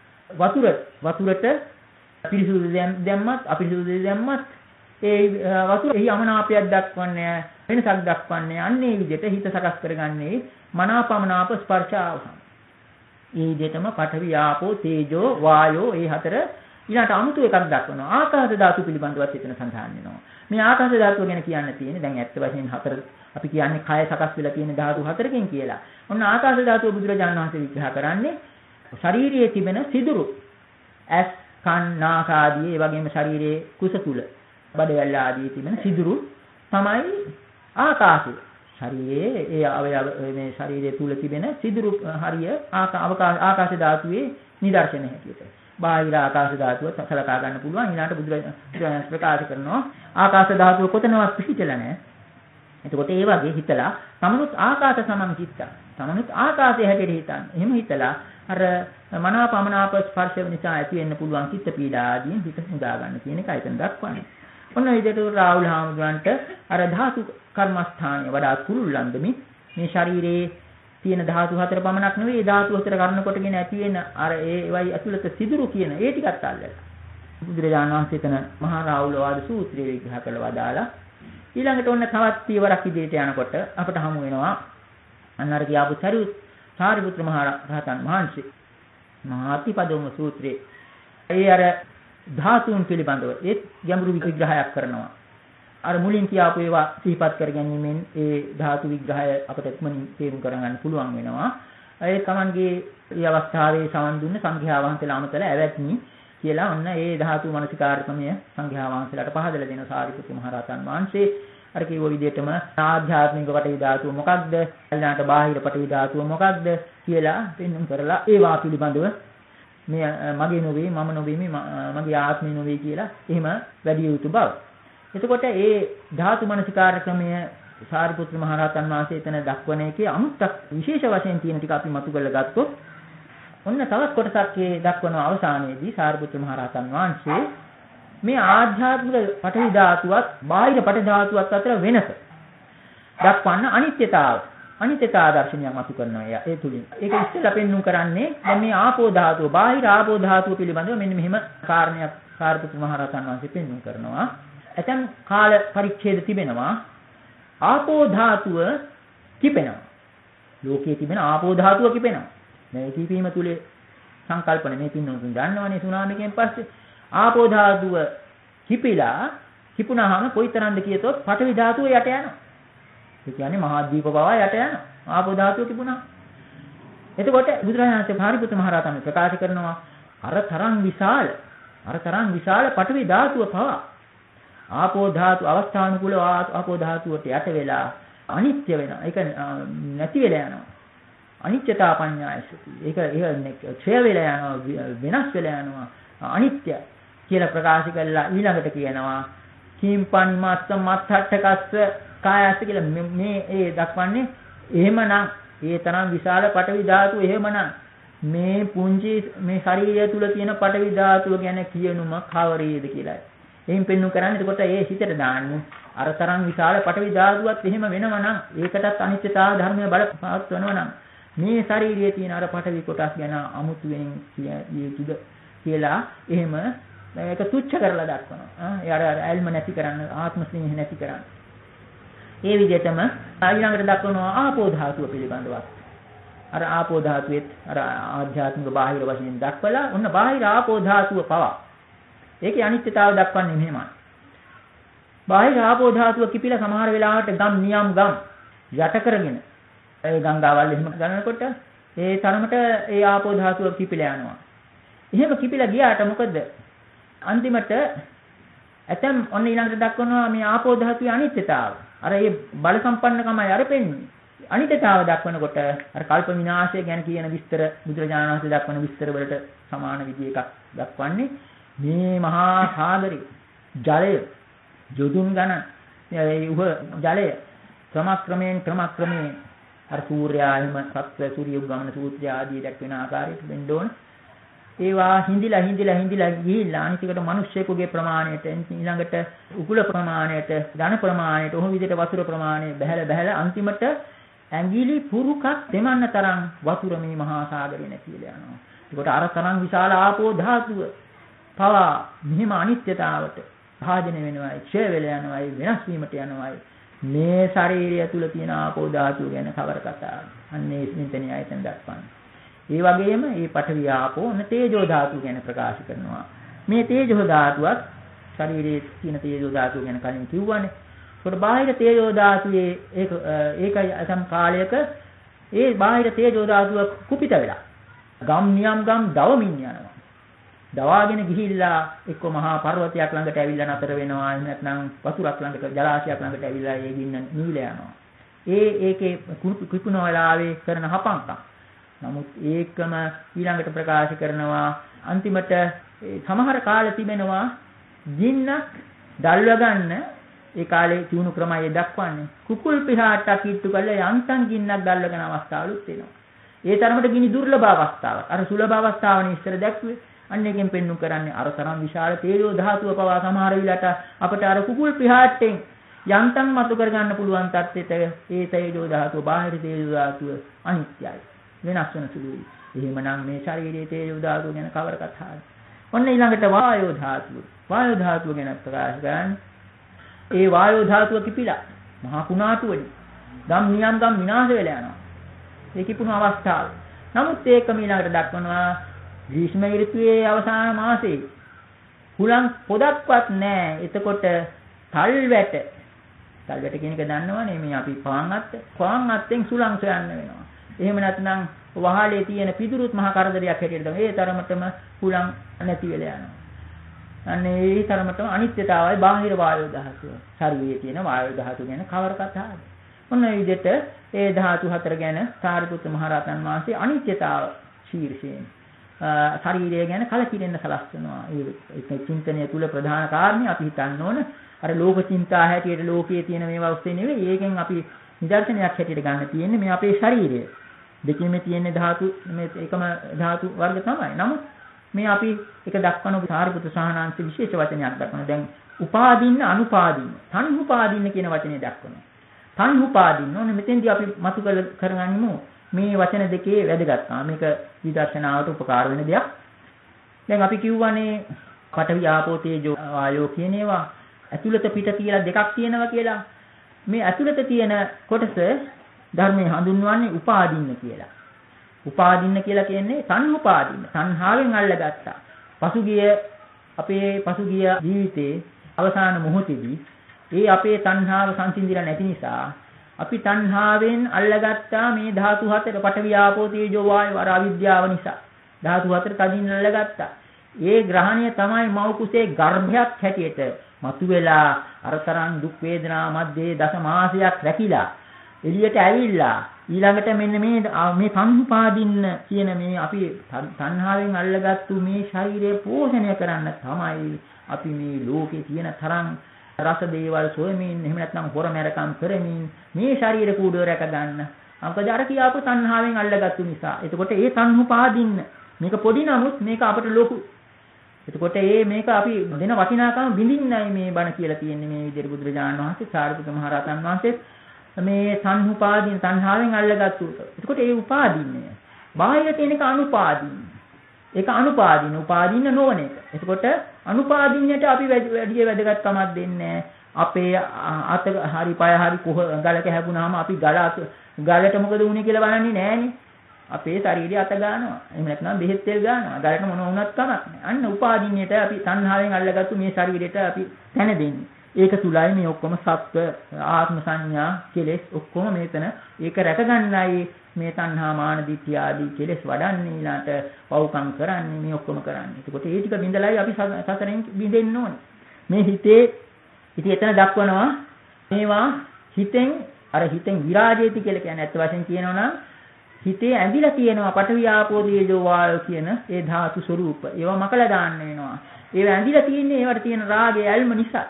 වතුරට පිරිසුදු දැම්මත් අපිරිසුදු දැම්මත් ඒ වතුරෙහි අමනාපයක් දක්වන්නේ වෙනසක් දක්වන්නේ අන්නේ විදිහට හිත සකස් කරගන්නේ මනාපමනාප ස්පර්ශාවහම. ඒ විදිහටම පඨවි ආපෝ තේජෝ වායෝ ඒ හතර ඊළඟට අමුතු එකක් දක්වනවා. ආකාශ ධාතු පිළිබඳවත් එතන සඳහන් වෙනවා. මේ ආකාශ ධාතුව ගැන කියන්න තියෙන්නේ දැන් ඇත්ත වශයෙන් හතර අපි කියන්නේ කය සකස් වෙලා තියෙන ධාතු හතරකින් කියලා. ඔන්න ආකාශ ධාතුව බුදුරජාණන් වහන්සේ විග්‍රහ කරන්නේ ශරීරයේ තිබෙන සිදුරු ඇස් කන් නාස ආදී ඒ වගේම ශරීරයේ කුස තුල බඩවැල් ආදී තිබෙන සිදුරු තමයි ආකාශය. ශරීරයේ ඒ අවයව මේ ශරීරය තුල තිබෙන සිදුරු හරිය ආකාශ ධාතුවේ නිදර්ශන හැටියට. බාහිර ආකාශ ධාතුව සලකා ගන්න පුළුවන්. ඊළඟට බුදුරජාණන් ප්‍රකාශ කරනවා ආකාශ ධාතුව කොතනවත් පිහිටලා නැහැ. එතකොට ඒ වගේ හිතලා තමනුත් ආකාශ සමං චිත්ත. තමනුත් ආකාශය හැටියට හිතන්න. එහෙම හිතලා අර මනාපමනාප ස්පර්ශ නිසා ඇති වෙන්න පුළුවන් චිත්ත පීඩා ආදීන් හිත හඳා ගන්න කියන එකයි එතන දක්වන්නේ. ඔන්න විදිහට රාහුල හාමුදුරන්ට අර ධාතු කර්මස්ථානය වඩා කුරුල්ලන්දමි මේ ශරීරයේ තියෙන ධාතු හතර පමණක් නෙවෙයි ධාතු හතර කර්ණ කොටගෙන ඇති වෙන අර ඒවයි ඇතුළත සිදුරු කියන ඒ ටිකත් අල්ලලා. බුදුරජාණන් වහන්සේ තන මහා රාහුල වාද සූත්‍රයේ විග්‍රහ කළ වදාලා ඊළඟට ඔන්න තවත් පියවරක් ඉදිරියට යනකොට අපට හමු වෙනවා අන්නර කියාපු සාරිපුත්‍ර මහ රහතන් වහන්සේ මහාතිපදෝම සූත්‍රයේ ඒ අර ධාතුන් පිළිබඳව ඒ ගැඹුරු විග්‍රහයක් කරනවා. අර මුලින් කියාපු ඒවා සිහිපත් කර ගැනීමෙන් ඒ ධාතු විග්‍රහය අපට ඉක්මනින් තේරුම් කරගන්න පුළුවන් වෙනවා. ඒ තමන්ගේ මේ අවස්ථාවේ සමන් දුන්න සංඝයා වහන්සේලා අමතල ඇවැත්නි කියලා ඔන්න ඒ ධාතු මනසිකාර්යමය සංඝයා වහන්සේලාට පහදලා දෙන සාරිපුත්‍ර මහ රහතන් වහන්සේ අර කිව්ව විදිහටම ආධ්‍යාත්මික පටවි ධාතුව මොකක්ද? ඊළඟට බාහිර පටවි ධාතුව මොකක්ද කියලා පෙන්වන්න කරලා ඒවා පිළිබඳව මේ මගේ නොවේ මම නොවේ මගේ ආත්මය නොවේ කියලා එහෙම වැඩි යුතු බව. එතකොට ඒ ධාතු මනසිකාර්ය ක්‍රමය සාරිපුත්‍ර මහ රහතන් වහන්සේ එතන දක්වන එකේ අමුත්තක් විශේෂ වශයෙන් තියෙන ටික අපි මතු කරලා ගත්තොත් ඔන්න තවත් කොටසක් ඒ දක්වන අවසානයේදී සාරිපුත්‍ර මහ රහතන් වහන්සේ මේ ආධ්‍යාත්මික පඨවි ධාතුවත් බාහිර පඨවි ධාතුවත් අතර වෙනස දක්වන්න අනිත්‍යතාව දර්ශනයක් මතු කරනවා ඒ තුලින්. ඒක ඉස්සෙල්ලා පෙන්වුම් කරන්නේ දැන් මේ ආපෝ ධාතුව බාහිර ආපෝ ධාතුව පිළිබඳව මෙන්න මෙහෙම කාරණයක් සාරිපුත්‍ර මහ රහතන් වහන්සේ පෙන්වුම් කරනවා. ඇතම් කාල පරිච්ඡේද තිබෙනවා ආපෝ ධාතුව කිපෙනවා. ලෝකයේ තිබෙන ආපෝ ධාතුව කිපෙනවා. මේ කිපීම තුලේ සංකල්පන මේ පින්නතුන් දන්නවනේ සුනාමිකෙන් පස්සේ ආපෝ ධාතුව කිපුණාම කොයිතරම්ද කියතොත් පඨවි ධාතුව යට යනවා. ඒ කියන්නේ මහා දීප බව යට යනවා. ආපෝ ධාතුව කිපුණා. එතකොට බුදුරජාණන් වහන්සේ සාරිපුත්‍ර මහ රහතන් ප්‍රකාශ කරනවා අර තරම් විශාල පඨවි ධාතුව පවා ආපෝ ධාතු අවස්ථානුකූලව ආපෝ ධාතුවට යට වෙලා අනිත්‍ය වෙනවා. ඒක නැති වෙලා යනවා. අනිත්‍යතා පඤ්ඤායසති. ඒක ක්ෂය වෙලා යනවා, වෙනස් වෙලා යනවා. අනිත්‍ය කියලා ප්‍රකාශ කළා. ඊළඟට කියනවා කීම්පන් මස්ස මත්හට්ඨකස්ස කායස්ස කියලා මේ ඒ දක්වන්නේ එහෙමනම් ඒ තරම් විශාල පඨවි ධාතුව එහෙමනම් මේ පුංචි මේ ශරීරය තුල තියෙන පඨවි ධාතුව ගැන කියනුම කවරේද කියලා. එහෙන් පෙන්වු කරන්නේ එතකොට ඒ හිතට දාන්නේ අර තරම් විශාල පඨවි ධාතුවත් එහෙම වෙනවනම් ඒකටත් අනිත්‍යතාව ධර්මය බලපාත් වෙනවනම් මේ ශරීරයේ තියෙන අර පඨවි කොටස් ගැන අමුතුවෙන් කියුතුද කියලා එහෙම ඒක තුච්ච කරලා දක්වනවා. ඒ අර ඇල්ම නැති කරන්න ආත්ම ස්නේහ නැති කරන්න. ඒ විදිහටම ඊළඟට දක්වනවා ආපෝ ධාතුව පිළිබඳව. අර ආපෝ ධාතුවෙත් අර ආධ්‍යාත්මික බාහිර වශයෙන් දක්වලා ඔන්න බාහිර ආපෝ ධාතුව පවා ඒකේ අනිත්‍යතාව දක්වන්නේ මෙහෙමයි. බාහිර ආපෝ ධාතුව කිපිලා සමහර වෙලාවට ගම් යට කරගෙන ඒ ගංගාවල් එහෙම ගන්නකොට ඒ තරමට ඒ ආපෝ ධාතුව කිපිලා යනවා. එහෙම කිපිලා ගියාට මොකද? අන්තිමට ඇතම් ඔන්න ඊළඟට දක්වනවා මේ ආපෝ ධාතුවේ අනිත්‍යතාව. අර ඒ බල සම්පන්නකමයි අර පෙන්නේ. අනිත්‍යතාව දක්වනකොට අර කල්ප විනාශය ගැන කියන විස්තර බුදුරජාණන් වහන්සේ දක්වන විස්තර වලට සමාන විදිහ එකක් දක්වන්නේ මේ මහා සාගරේ ජලය යොදුන් ගණන් ජලය ක්‍රමක්‍රමයෙන් අර සූර්යායම සත්‍ය සූර්ය උගමන සූත්‍රය ආදී දක්වන ආකාරයට වෙන්න ඕන. ඒවා හිඳිලා ගිහිල්ලා අනිතිකට මිනිස්සෙකුගේ ප්‍රමාණයට ඊළඟට උකුල ප්‍රමාණයට ධන ප්‍රමාණයට ඔහු විදිහට වතුර ප්‍රමාණය බහැලා අන්තිමට ඇඟිලි පුරුකක් දෙමන්න තරම් වතුර මේ මහා සාගරේ නැතිලා යනවා. ඒකට අර තරම් විශාල ආපෝ ධාතුව පවා මෙහිම අනිත්‍යතාවට භාජනය වෙනවායි, ක්ෂය වෙලා යනවායි, වෙනස් වීමට යනවායි. මේ ශරීරය තුල තියෙන ආපෝ ධාතුව ගැන කවර කතාවද? අන්නේ මෙතන ආයතන දක්වන්නේ. ඒ වගේම මේ පඨවි ආපෝ න තේජෝ ධාතුව ගැන ප්‍රකාශ කරනවා. මේ තේජෝ ධාතුවත් ශරීරයේ තියෙන තේජෝ ධාතුව ගැන කලින් කිව්වනේ. ඒකට බාහිර තේජෝ ධාතුවේ ඒකයි අසම් කාලයක ඒ බාහිර තේජෝ ධාතුව කුපිත වෙලා ගම් දවමින් යනවා. දවාගෙන ගිහිල්ලා එක්ක මහා පර්වතයක් ළඟට ඇවිල්ලා නතර වෙනවා. එහෙම නැත්නම් වතුරක් ළඟට ජලාශයක් ළඟට ඇවිල්ලා ඒ ගින්න නිවිලා යනවා. ඒකේ කුපුන වෙලාවේ කරන හපංකම්. නමුත් ඒකම ඊළඟට ප්‍රකාශ කරනවා අන්තිමට සමහර කාල තිබෙනවා ගින්නක් දැල්ව ගන්න ඒ කාලේ තියුණු ක්‍රමය දක්වන්නේ කුකුල් පිහාටක් ඉට්ටු කරලා යන්තම් ගින්නක් දැල්වගෙන අවස්ථාවලුත් එනවා. ඒ තරමට ගිනි දුර්ලභ අවස්ථාවක්. අර සුලභ අවස්ථාවනේ ඉස්සර දැක්ුවේ. අන්න එකෙන් පෙන්වු කරන්නේ අර තරම් විශාල තේජෝ ධාතුව පවා සමහර විලට අපට අර කුකුල් පිහාට්ටෙන් යන්තම් මතු කර ගන්න පුළුවන් තත්ත්වෙට ඒ තේජෝ ධාතුව බාහිර තේජෝ ධාතුව අනිත්‍යයි. වෙනස් වෙන සුළුයි. එහෙමනම් මේ ශරීරයේ තේජෝ ධාතුව ගැන කවර කතාවද? ඔන්න ඊළඟට වායෝ ධාතුව. වායෝ ධාතුව ගැන ප්‍රකාශ කරන්නේ ඒ වායෝ ධාතුව කිපිලා මහා කුණාටු වලින් ගම් නියම් ගම් විනාශ වෙලා යනවා. ඒ කිපුණු අවස්ථාව. නමුත් ඒක ඊළඟට දක්වනවා ග්‍රීෂ්ම ඍතුවේ අවසාන මාසයේ හුලං පොදක්වත් නැහැ. එතකොට තල් වැට කියන එක දන්නවනේ මේ අපි පාන් අත්තෙන් සුලං සොයන්න වෙනවා. එහෙම නැත්නම් වහලේ තියෙන පිදුරුත් මහා කරදරයක් හැටියට තමයි ඒ තරමටම හුලං නැති වෙලා යනවා. අනේ ඒ තරමටම අනිත්‍යතාවයි බාහිර වායෝ ධාතුව. ශරීරයේ තියෙන වායෝ ධාතුව ගැන කවර කතාවද? ඔන්න ඒ විදිහට ඒ ධාතු හතර ගැන සාරිපුත්ත මහ රහතන් වහන්සේ අනිත්‍යතාව ශීර්ෂයෙන් ශරීරය ගැන කලකිරෙන්න සලස්වනවා. ඒ චින්තනය තුල ප්‍රධාන කාරණේ අපි හිතන්න ඕන අර ලෝක චින්තා හැටියට ලෝකයේ තියෙන මේවා ඔස්සේ නෙවෙයි. ඒකෙන් අපි නිදර්ශනයක් හැටියට ගන්න තියෙන්නේ මේ අපේ ශරීරය. දෙකෙම තියෙන ධාතු මේ එකම ධාතු වර්ග තමයි. නමුත් මේ අපි එක දක්වන සාරිපුත්‍ර සාහනාංශ විශේෂ වචනයක් දක්වනවා. දැන් උපාදින්න අනුපාදින්න තණ්හුපාදින්න කියන වචනේ දක්වනවා. තණ්හුපාදින්න ඕනේ මෙතෙන්දී අපි මතු කරගන්නමු මේ වචන දෙකේ වැදගත්කම. මේක විදර්ශනාවට උපකාර වෙන දෙයක්. දැන් අපි කියවනේ පඨවි ආපෝ තේජෝ වායෝ කියන ඒවා ඇතුළත පිට කියලා දෙකක් තියෙනවා කියලා. මේ ඇතුළත තියෙන කොටස ධර්මයේ හඳුන්වන්නේ උපාදින්න කියලා. උපාදින්න කියලා කියන්නේ තණ්හුපාදින්න. තණ්හාවෙන් අල්ලගත්තා. පසුගිය ජීවිතේ අවසාන මොහොතේදී ඒ අපේ තණ්හාව සංසිඳිලා නැති නිසා අපි තණ්හාවෙන් අල්ලගත්තා මේ ධාතු හතර පඨවි ආපෝ තේජෝ වායෝ අර අවිද්‍යාව නිසා. ධාතු හතර තදින් අල්ලගත්තා. ඒ ග්‍රහණය තමයි මව් කුසේ ගර්භයක් හැටියට මතුවෙලා අරතරන් දුක් වේදනා මැද්දේ දස මාසයක් රැකිලා එළියට ඇවිල්ලා ඊළඟට මෙන්න මේ තණ්හුපාදින්න කියන මේ අපි තණ්හාවෙන් අල්ලගත්තු මේ ශරීරය පෝෂණය කරන්න තමයි අපි මේ ලෝකේ තියෙන තරම් රස දේවල් සොයමින් එහෙම නැත්නම් හොරමැරකම් කරමින් මේ ශරීර කූඩුව රැක ගන්න. මොකද අර කියාපු තණ්හාවෙන් අල්ලගත්තු නිසා. එතකොට ඒ තණ්හුපාදින්න මේක පොඩි නමුත් මේක අපට ලොකු. එතකොට මේක අපි දෙන වටිනාකම බිඳින්නයි මේ බණ කියලා තියෙන්නේ මේ විදිහට බුදුරජාණන් වහන්සේ සාරිපුත්‍ර මහ රහතන් වහන්සේ මේ තණ්හුපාදින්න තණ්හාවෙන් අල්ලගත්තු. එතකොට ඒ උපාදින්නය. බාහිර තියෙන එක අනුපාදින්න. ඒක අනුපාදින්න උපාදින්න නොවන එක. එතකොට අනුපාදින්නයට අපි වැඩි වැදගත්කමක් දෙන්නේ අපේ අත හරි පය හරි ගලක හැපුණාම අපි ගලට මොකද වුනේ කියලා බලන්නේ නෑනේ. අපේ ශරීරය අත ගන්නවා. එහෙම නැත්නම් බෙහෙත් තෙල් ගන්නවා. ගලට මොන වුණත් කමක් නෑ. අන්න උපාදින්නයට අපි තණ්හාවෙන් අල්ලගත්තු මේ ශරීරයට අපි තැන දෙන්නේ. ඒක තුලයි මේ ඔක්කොම සත්ව ආත්ම සංඥා කෙලෙස් ඔක්කොම මෙතන ඒක රැකගන්නයි මේ තණ්හා මාන දිට්ඨිය ආදී කෙලෙස් වඩන්නේ ඊළාට පව්කම් කරන්නේ මේ ඔක්කොම කරන්නේ. ඒකට ඒ ටික බින්දලයි අපි සසරෙන් බින්දෙන්න ඕනේ. මේ හිතේ ඉතින් එතන දක්වනවා මේවා හිතෙන් විරාජේති කියලා කියන්නේ අත් වශයෙන් කියනවා නම් හිතේ ඇඳිලා තියෙනවා පඨවි ආපෝ තේජෝ වායෝ කියන ඒ ධාතු ස්වરૂප. ඒවා මකලා දාන්න වෙනවා. ඒවා ඇඳිලා තියෙන්නේ ඒවට තියෙන රාගය ඇල්ම නිසා.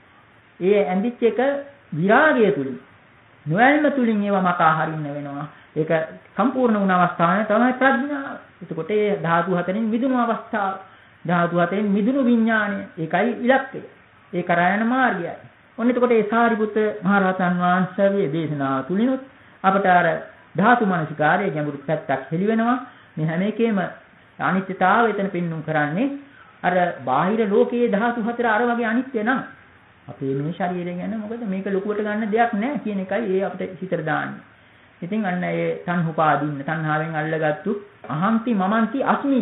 ඒ ඇඳිච්ච එක විරාගය තුලින් නොඇල්ම තුලින් ඒවා මකා හරින්න වෙනවා. ඒක සම්පූර්ණ වුණ අවස්ථාවේ තමයි ප්‍රඥාව. එතකොට ඒ ධාතු හතරෙන් මිදුණු අවස්ථාව. ධාතු හතරෙන් මිදුණු විඥාණය. ඒකයි ඉලක්කය. ඒ කරා යන මාර්ගයයි. ඔන්න එතකොට ඒ සාරිපුත්ත මහ රහතන් වහන්සේගේ දේශනාව තුලිනුත් අපට අර ධාතු මනසිකාරයේ ගැඹුරු පැත්තක් හෙළි වෙනවා. මේ හැම එකේම අනිත්‍යතාවය එතන පෙන්වුම් කරන්නේ අර බාහිර ලෝකයේ ධාතු හතර අර වගේ අනිත්‍ය නම් අපේ මේ ශරීරය ගැන මොකද මේක ලොකුවට ගන්න දෙයක් නැහැ කියන එකයි ඒ අපිට හිතට දාන්නේ. ඉතින් අන්න ඒ තණ්හුපාදින්න තණ්හාවෙන් අල්ලගත්තු අහම්ති මමන්ති අස්මි.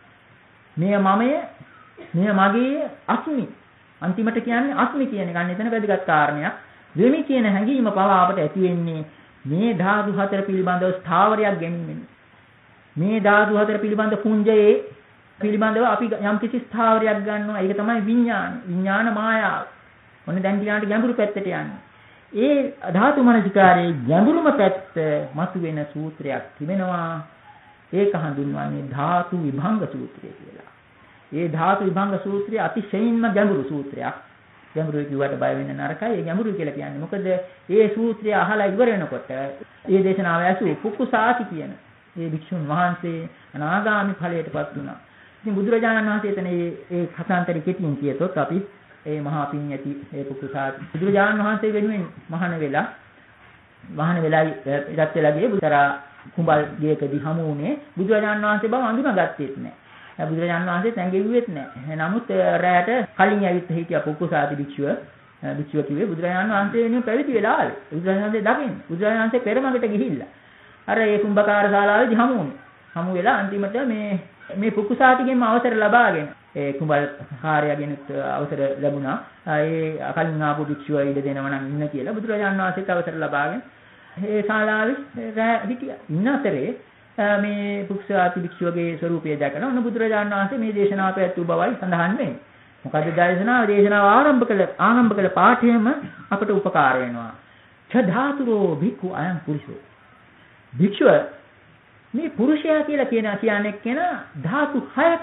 මෙය මමය මෙය මගේ අස්මි. අන්තිමට කියන්නේ අස්මි කියන එක. අන්න එතන වැදගත් කාරණයක්. වෙමි කියන හැඟීම පවා අපට ඇති වෙන්නේ මේ ධාතු හතර පිළිබඳව ස්ථාවරයක් ගැනීමෙන්. මේ ධාතු හතර පිළිබඳ පුඤ්ජයේ පිළිබඳව අපි යම් කිසි ස්ථාවරයක් ගන්නවා. ඒක තමයි විඥාන. විඥාන මායාව. ඔන්න දැන් ඊළඟට ගැඹුරු පැත්තට යන්නේ. ඒ ධාතු මනසිකාරයේ ගැඹුරුම පැත්ත මතුවෙන සූත්‍රයක් තිබෙනවා. ඒක හඳුන්වන්නේ ධාතු විභංග සූත්‍රය කියලා. ඒ ධාතු විභංග සූත්‍රය අතිශයින්ම ගැඹුරු සූත්‍රයක්. ගැඹුරු කියවට බය වෙන්න නරකයි. ඒ ගැඹුරු කියලා කියන්නේ මොකද? ඒ සූත්‍රය අහලා ඉවර වෙනකොට ඒ දේශනාව ඇසූ පුක්කුසාති කියන ඒ භික්ෂුන් වහන්සේ අනාගාමි ඵලයටපත් වුණා. ඉතින් බුදුරජාණන් වහන්සේ එතන ඒ කථාන්තරي කෙටියෙන් කියතොත් අපි ඒ මහා පින් ඇති ඒ පුකුසාති බුදුරජාණන් වහන්සේ වෙනුවෙන් මහාන වෙලා ඉරත් වෙලා ගියේ බුතරා කුඹල් ගේකදී හමු වුණේ බුදුරජාණන් වහන්සේ බව අඳුනගත්තේත් නැහැ. බුදුරජාණන් වහන්සේ තැඟෙව්වෙත් නැහැ. නමුත් රැයට කලින් ඇවිත් හිටියා පුකුසාති භික්ෂුව කිව්වේ බුදුරජාණන් වහන්සේ වෙනුවෙන් පැවිදි වෙලා ආවේ. බුදුරජාණන් වහන්සේ දකින්න. බුදුරජාණන් වහන්සේ පෙරමගට ගිහිල්ලා අර ඒ කුඹකාර ශාලාවේදී හමු වුණේ. හමු වෙලා අන්තිමට මේ පුකුසාතිගෙන්ම අවසර ලබාගෙන ඒ කුඹල් කාර්යයෙන් අවසර ලැබුණා. ඒ කලින් ආපු භික්ෂුව ඉඩ දෙනවා නම් ඉන්න කියලා බුදුරජාණන් වහන්සේට අවසර ලබාගෙන ඒ ශාලාවේ හිටියා. ඉන්න අතරේ මේ පුකුසාති භික්ෂුවගේ ස්වරූපය දැකලා ඔන්න බුදුරජාණන් වහන්සේ මේ දේශනාව පැවැත්වූ බවයි සඳහන් වෙන්නේ. මොකද දේශනාව ආරම්භ කළ පාඨයම අපට උපකාර වෙනවා. ච ධාතුරෝ භික්ඛු අයං පුරුෂෝ. භික්ෂුව මේ පුරුෂයා කියලා කියන්නේ කෙනා ධාතු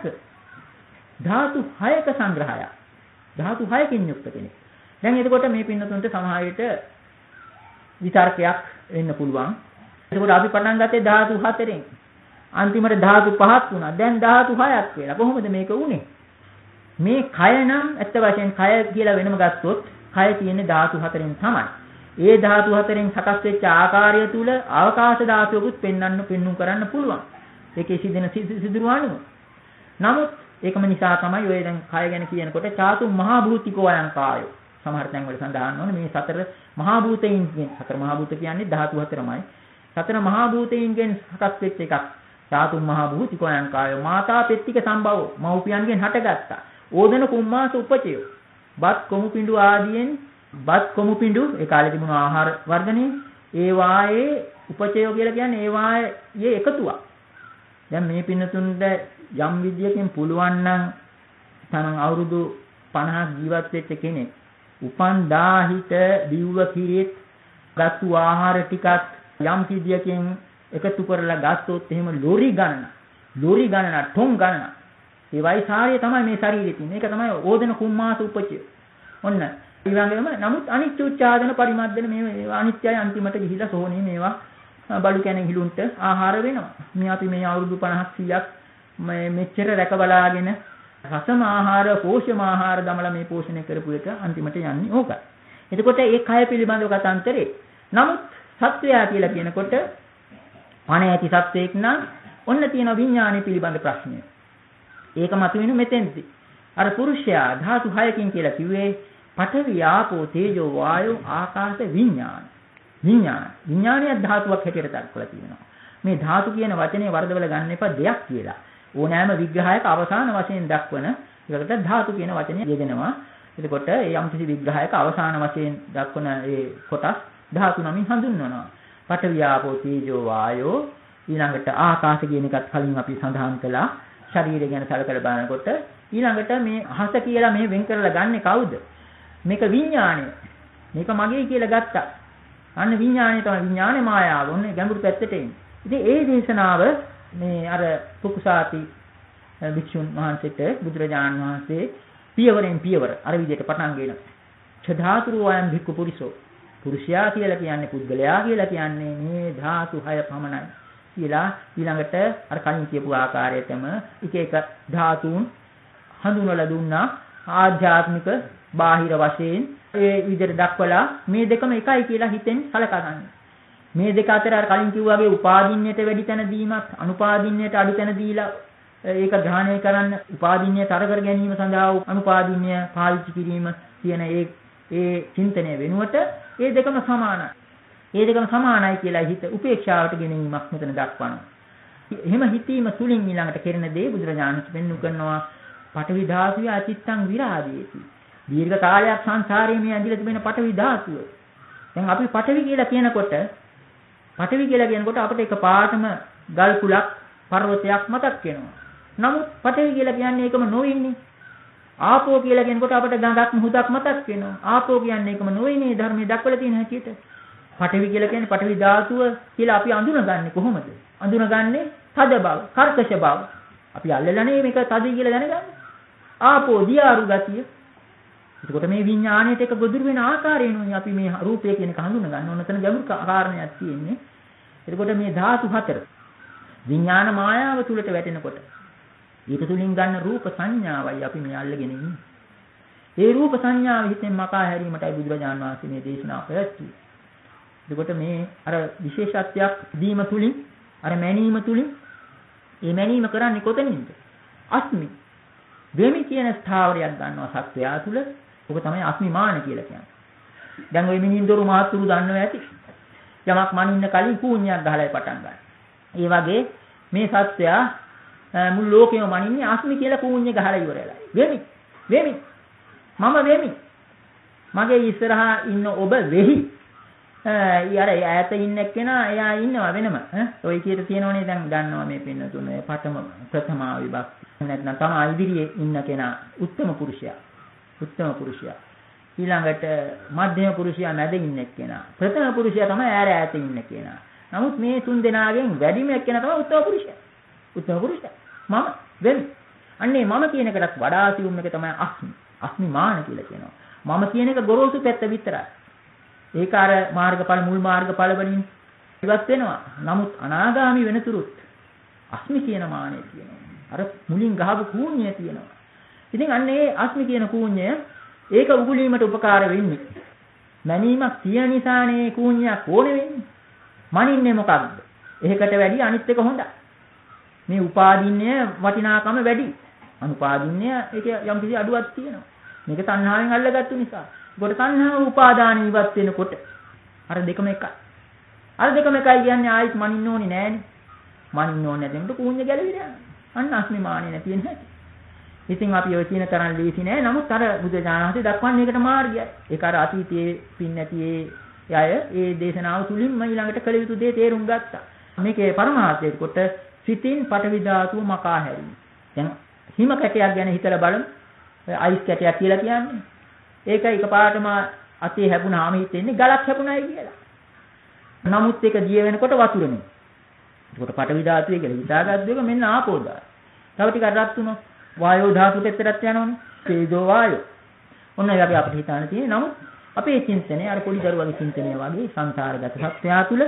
6ක සංග්‍රහයක්. ධාතු 6කින් යුක්ත කෙනෙක්. දැන් එතකොට මේ පින්නතුන්ට සමහර විට විතර්කයක් එන්න පුළුවන්. එතකොට අපි පටන් ගත්තේ ධාතු 4ෙන්. අන්තිමට ධාතු 5ක් වුණා. දැන් ධාතු 6ක් වෙලා. කොහොමද මේක වුනේ? මේ කය නම් ඇත්ත වශයෙන් කය කියලා වෙනම ගත්තොත් කය තියෙන්නේ ධාතු 4ෙන් තමයි. ඒ ධාතු 4ෙන් සකස් වෙච්ච ආකාරය තුල අවකාශ ධාතුවකුත් පෙන්වන්න කරන්න පුළුවන්. ඒකේ සිදෙන සිදුරු අණුව. නමුත් ඒකම නිසා තමයි ඔය දැන් කය ගැන කියනකොට චාතු මහා භූතිකෝ අයං කායෝ. සමහර තැන්වල සඳහන් වන මේ සතර මහා භූතයින්ගෙන් සතර මහා භූත කියන්නේ ධාතු 4මයි. සතර මහා භූතයින්ගෙන් සකස් වෙච්ච එකක්. චාතු මහා භූතිකෝ අයං කායෝ මාතා පෙත්තික සම්භවෝ මව්පියන්ගෙන් හටගත්තා. ඕදන කුම්මාස උපචය. බත් කොමු පිඬු ආදියෙන් බත් කොමු පිඬු ඒ කාලේ තිබුණු ආහාර වර්ගනේ ඒ වායේ උපචය කියලා කියන්නේ ඒ වායේ එකතුවක්. දැන් මේ පින්නතුන්ට යම් විදියකින් පුළුවන් නම් තමන් අවුරුදු 50ක් ජීවත් වෙච්ච කෙනෙක් උපන් දාහිත දිව්ව කිරිත් ගත්තු ආහාර ටිකක් යම් විදියකින් එකතු කරලා ගත්තොත් එහෙම ලෝරි ගණන ටොන් ගණන ඒ වයිසාරිය තමයි මේ ශරීරයේ තියෙන. ඒක තමයි ඕදන කුම්මාස උපචය. ඔන්න ඊළඟම නමුත් අනිත්‍ය උච්චාදන පරිමද්දන මේ අනිත්‍යයි අන්තිමට ගිහිලා සෝනේ මේවා බඩු කැණේ හිලුන්ට ආහාර වෙනවා. මේ අපි මේ අවුරුදු 50ක් 100ක් මෙච්චර රැකබලාගෙන රසම ආහාර පෝෂ්‍යම ආහාර දමලා මේ පෝෂණය කරපු එක අන්තිමට යන්නේ ඕකයි. එතකොට ඒ කය පිළිබඳව කතාන්තරේ නමුත් සත්වයා කියලා කියනකොට පණ ඇති සත්වයක් නම් ඔන්න තියෙන විඥානය පිළිබඳ ප්‍රශ්නය. ඒක මතුවෙන මෙතෙන්දී. අර පුරුෂයා ධාතු 6කින් කියලා කිව්වේ පඨවි ආපෝ තේජෝ වායෝ ආකාශ විඥාන. විඥානීය ධාතුවක් හැටියට දක්වලා තියෙනවා. මේ ධාතු කියන වචනේ වරදවල ගන්න එපා දෙයක් කියලා. ඕනෑම විග්‍රහයක අවසාන වශයෙන් දක්වන ඒකට ධාතු කියන වචනේ යෙදෙනවා. එතකොට ඒ යම්කිසි විග්‍රහයක අවසාන වශයෙන් දක්වන ඒ කොටස් ධාතු නමින් හඳුන්වනවා. පඨවි ආපෝ තේජෝ වායෝ ඊළඟට ආකාශ කියන එකත් කලින් අපි සඳහන් කළා. ශරීරය ගැන සැලකලා බලනකොට ඊළඟට මේ අහස කියලා මේ වෙන් කරලා ගන්නෙ කවුද? මේක විඥාණය. මේක මගේ කියලා ගත්තා. අන්න විඥාණය තමයි විඥානේ මායාව. ඔන්නේ ගැඹුරු පැත්තට එන්නේ. ඉතින් ඒ දේශනාව මේ අර පුකුසාති භික්ෂුන් වහන්සේට බුදුරජාණන් වහන්සේ පියවරෙන් පියවර අර විදිහට පටන් ගෙන චධාතුරෝ අයං භික්ඛු පුරිසෝ. පුරුෂයා කියලා කියන්නේ පුද්ගලයා කියලා කියන්නේ මේ ධාතු 6 පමණයි. කියලා ඊළඟට අර කලින් කියපු ආකාරයටම එක එක ධාතුන් හඳුන්වලා දුන්නා ආධ්‍යාත්මික බාහිර වශයෙන් ඒ විදිහට දක්වලා මේ දෙකම එකයි කියලා හිතෙන් සලකා ගන්න. මේ දෙක අතර අර කලින් කිව්වාගේ උපාදින්නයට වැඩි තැන දීමක් අනුපාදින්නයට අඩු තැන දීලා ඒක ග්‍රහණය කරන්න උපාදින්නයට අර කර ගැනීම සඳහා අනුපාදින්න පාවිච්චි කිරීම කියන ඒ චින්තනය වෙනුවට ඒ දෙකම සමානයි. ඒ දෙකම සමානයි කියලා හිත උපේක්ෂාවට ගෙනීමක් මෙතන දක්වනවා. එහෙම හිතීම තුලින් ඊළඟට කෙරෙන දේ බුදුරජාණන් පෙන්වු කරනවා පඨවි ධාතුවේ අචිත්තං විරාදීති. දීර්ඝ කාලයක් සංසාරයේ මේ ඇඳිලා තිබෙන පඨවි ධාතුව. දැන් අපි පඨවි කියලා කියනකොට අපිට එකපාරටම ගල් කුලක් පර්වතයක් මතක් වෙනවා. නමුත් පඨවි කියලා කියන්නේ ඒකම නොවෙන්නේ. ආපෝ කියලා කියනකොට අපිට ගඟක් මුහුදක් මතක් වෙනවා. ආපෝ කියන්නේ ඒකම නොවෙන්නේ ධර්මයේ දක්වලා තියෙන හැටියට. පඨවි කියලා කියන්නේ පඨවි ධාතුව කියලා අපි අඳුනගන්නේ කොහොමද? අඳුනගන්නේ තද බව, කර්කශ බව. අපි අල්ලලානේ මේක තදයි කියලා දැනගන්නේ. ආපෝ දියාරු ගතිය. එතකොට මේ විඥාණයට එක ගොදුරු වෙන ආකාරයෙන්ුයි අපි මේ රූපය කියන එක හඳුනගන්න ඕන. එතන ගැඹුරු කාරණයක් තියෙන්නේ. එතකොට මේ ධාතු 4 විඥාන මායාව තුලට වැටෙනකොට ඊට තුලින් ගන්න රූප සංඥාවයි අපි මේ අල්ලගෙන ඉන්නේ. ඒ රූප සංඥාව හිතෙන් මකා හැරීමටයි බුදුරජාණන් වහන්සේ මේ දේශනාව පැවැත්වුවේ. එතකොට මේ අර විශේෂත්වයක් දීම තුලින් අර මැනීම තුලින් මේ මැනීම කරන්නේ කොතනින්ද? අස්මි. වෙමි කියන ස්ථාවරයක් ගන්නවා සත්‍යය තුල. ඔක තමයි අස්මිමාන කියලා කියන්නේ. දැන් ওই මිනින්දොරු මහත්තුරු දන්නවා ඇති. යමක් මනින්න කලින් කූණ්‍යක් ගහලායි පටන් ගන්න. ඒ වගේ මේ සත්‍යය මුළු ලෝකෙම මනින්නේ අස්මි කියලා කූණ්‍ය ගහලා ඉවරලා. වෙමි. වෙමි. මම වෙමි. මගේ ඉස්සරහා ඉන්න ඔබ වෙහි. ඊයර ඈත ඉන්න කෙනා එයා ඉන්නවා වෙනම. ඔය කීයට තියෙනවනේ දැන් දන්නවා මේ පින්න තුනේ ප්‍රථමා විභක්ති. නැත්නම් තමයි ඉදිරියේ ඉන්න කෙනා උත්තම පුරුෂයා. උත්තම පුරුෂයා. ඊළඟට මධ්‍යම පුරුෂයා මැද ඉන්න කෙනා. ප්‍රථම පුරුෂයා තමයි ඈත ඉන්න කෙනා. නමුත් මේ තුන් දෙනාගෙන් වැඩිම කෙනා තමයි උත්තම පුරුෂයා. උත්තම පුරුෂයා. මම වෙමි. අන්නේ මම කියන එකටත් වඩා සියුම් එක තමයි අස්මි. අස්මිමාන කියලා කියනවා. මම කියන එක ගොරෝසු පැත්ත විතරයි. ඒක අර මාර්ගඵල මුල් මාර්ගඵල වලින් ඉවත් වෙනවා. නමුත් අනාගාමි වෙනතුරුත් අස්මි කියන මානෙ තියෙනවා. අර මුලින් ගහපු කූණ්‍යය තියෙනවා. ඉතින් අන්න ඒ අස්මි කියන කූණ්‍යය ඒක උගුලීමට උපකාර වෙන්නේ. මැනීමක් තියෙන නිසානේ කූණ්‍යයක් ඕනේ වෙන්නේ. මනින්නේ මොකක්ද? එහෙකට වැඩි අනිත් එක හොඳයි. මේ උපාදින්නය වටිනාකම වැඩි. අනුපාදින්නය ඒක යම් කිසි අඩුවක් තියෙනවා. මේක තණ්හාවෙන් අල්ලගත්තු නිසා. ඒකට තණ්හාව උපාදාන ඉවත් වෙනකොට අර දෙකම එකයි. අර දෙකම එකයි කියන්නේ ආයිත් මනින්න ඕනේ නෑනේ. මනින්න ඕනේ නැතිනකොට කූණ්‍ය ගැලවිලා යනවා. අන්න අස්මිමානිය නැති වෙන හැටි. ඉතින් අපි ඔය කියන තරම් ලීසි නෑ. නමුත් අර බුදුජානනාථේ දක්වන්නේ ඒකට මාර්ගයයි. ඒක අර අතීතයේ පින් නැති අය ඒ දේශනාව තුලින්ම ඊළඟට කළ යුතු දේ තේරුම් ගත්තා. මේකේ පරමාර්ථය කොට සිතින් පටවි ධාතුව මකා හැරීම. දැන් හිම කැටයක් ගැන හිතලා බලමු. අයිස් කැටයක් කියලා කියන්නේ. ඒක එකපාරටම අතේ හැපුණාම හිතෙන්නේ ගලක් හැපුණායි කියලා. නමුත් ඒක දිය වෙනකොට වතුරනේ. ඒකට පටවි ධාතුවේ කියලා හිතාගත්තු එක මෙන්න ආපෝ ධාතුව. තව ටිකක් රත් වුණොත් වායෝ ධාතුව පැත්තට යනවනේ. තේජෝ වායෝ. ඔන්න ඒක අපිට හිතාන තියෙන්නේ. නමුත් අපේ චින්තනය අර පොඩි දරුවගේ චින්තනය වගේ සංසාරගත සත්‍යය තුළ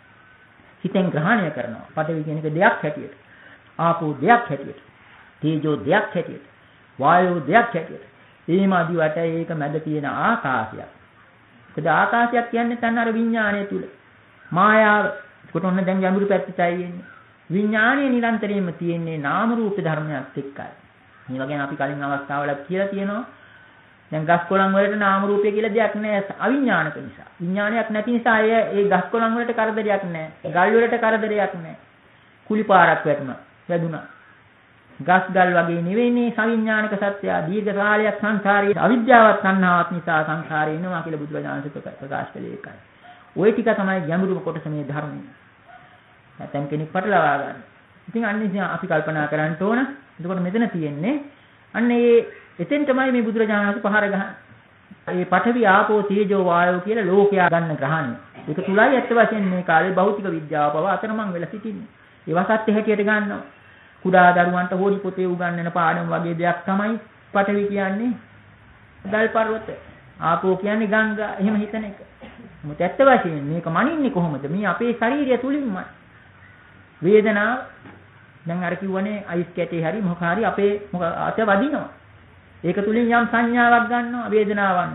හිතෙන් ග්‍රහණය කරනවා. පටවි කියන එක දෙයක් හැටියට. ආපෝ දෙයක් හැටියට. තේජෝ දෙයක් හැටියට. වායෝ දෙයක් හැටියට. ඊමාදි වට ඒක මැද තියෙන ආකාශයක්. ඒකද ආකාශයක් කියන්නේ තන අර විඥාණය තුල. මායාව. ඒකට ඔන්න දැන් ගැඹුරු පැත්තටයි එන්නේ. විඥාණය නිරන්තරයෙන්ම තියෙන්නේ නාම රූප ධර්මයක් එක්කයි. මේ වගේ අපි කලින් අවස්ථාවලක් කියලා තියෙනවා. දැන් ගස් කොළන් වලට නාම රූපය කියලා දෙයක් නැහැ අවිඥානික නිසා. විඥානයක් නැති නිසා ඒ ගස් කොළන් වලට කරදරයක් නැහැ. ගල් වලට කරදරයක් නැහැ. කුලි පාරක් වැදුනා. ගස් ගල් වගේ නෙවෙයිනේ සවිඥානික සත්‍යය. දීර්ඝ කාලයක් සංසාරයේ අවිද්‍යාවත් තණ්හාවත් නිසා සංසාරේ ඉනවා කියලා බුදුරජාණන් වහන්සේ ප්‍රකාශ කළේ ඒකයි. ওই ටික තමයි ගැඹුරුම කොටස මේ ධර්මයේ. නැත්නම් කෙනෙක් පටලවා ගන්න. ඉතින් අන්නේ අපි කල්පනා කරන්න ඕන. එතකොට මෙතන තියෙන්නේ අන්නේ එතෙන් තමයි මේ බුදුරජාණන් වහන්සේ පහර ගහන්නේ. මේ පඨවි ආපෝ තේජෝ වායෝ කියලා ලෝකයා ගන්න ග්‍රහණය. ඒක තුලයි ඇත්ත වශයෙන් මේ කාලේ භෞතික විද්‍යාව පව අතරමං වෙලා සිටින්නේ. ඒවා සත්‍ය හැටියට ගන්නවා. කුඩා දරුවන්ට හොඩි පොතේ උගන්වන පාඩම් වගේ දෙයක් තමයි පඨවි කියන්නේ. දල් පර්වත. ආපෝ කියන්නේ ගංගා. එහෙම හිතන එක. මොකද ඇත්ත වශයෙන් මේක මනින්නේ කොහොමද? මේ අපේ ශරීරය තුලින්මයි. වේදනාව දැන් අර කිව්වනේ අයිස් කැටේ හරි මොකක් හරි අපේ අත වදිනවා. ඒක තුලින් යම් සංඥාවක් ගන්නවා වේදනාවක්.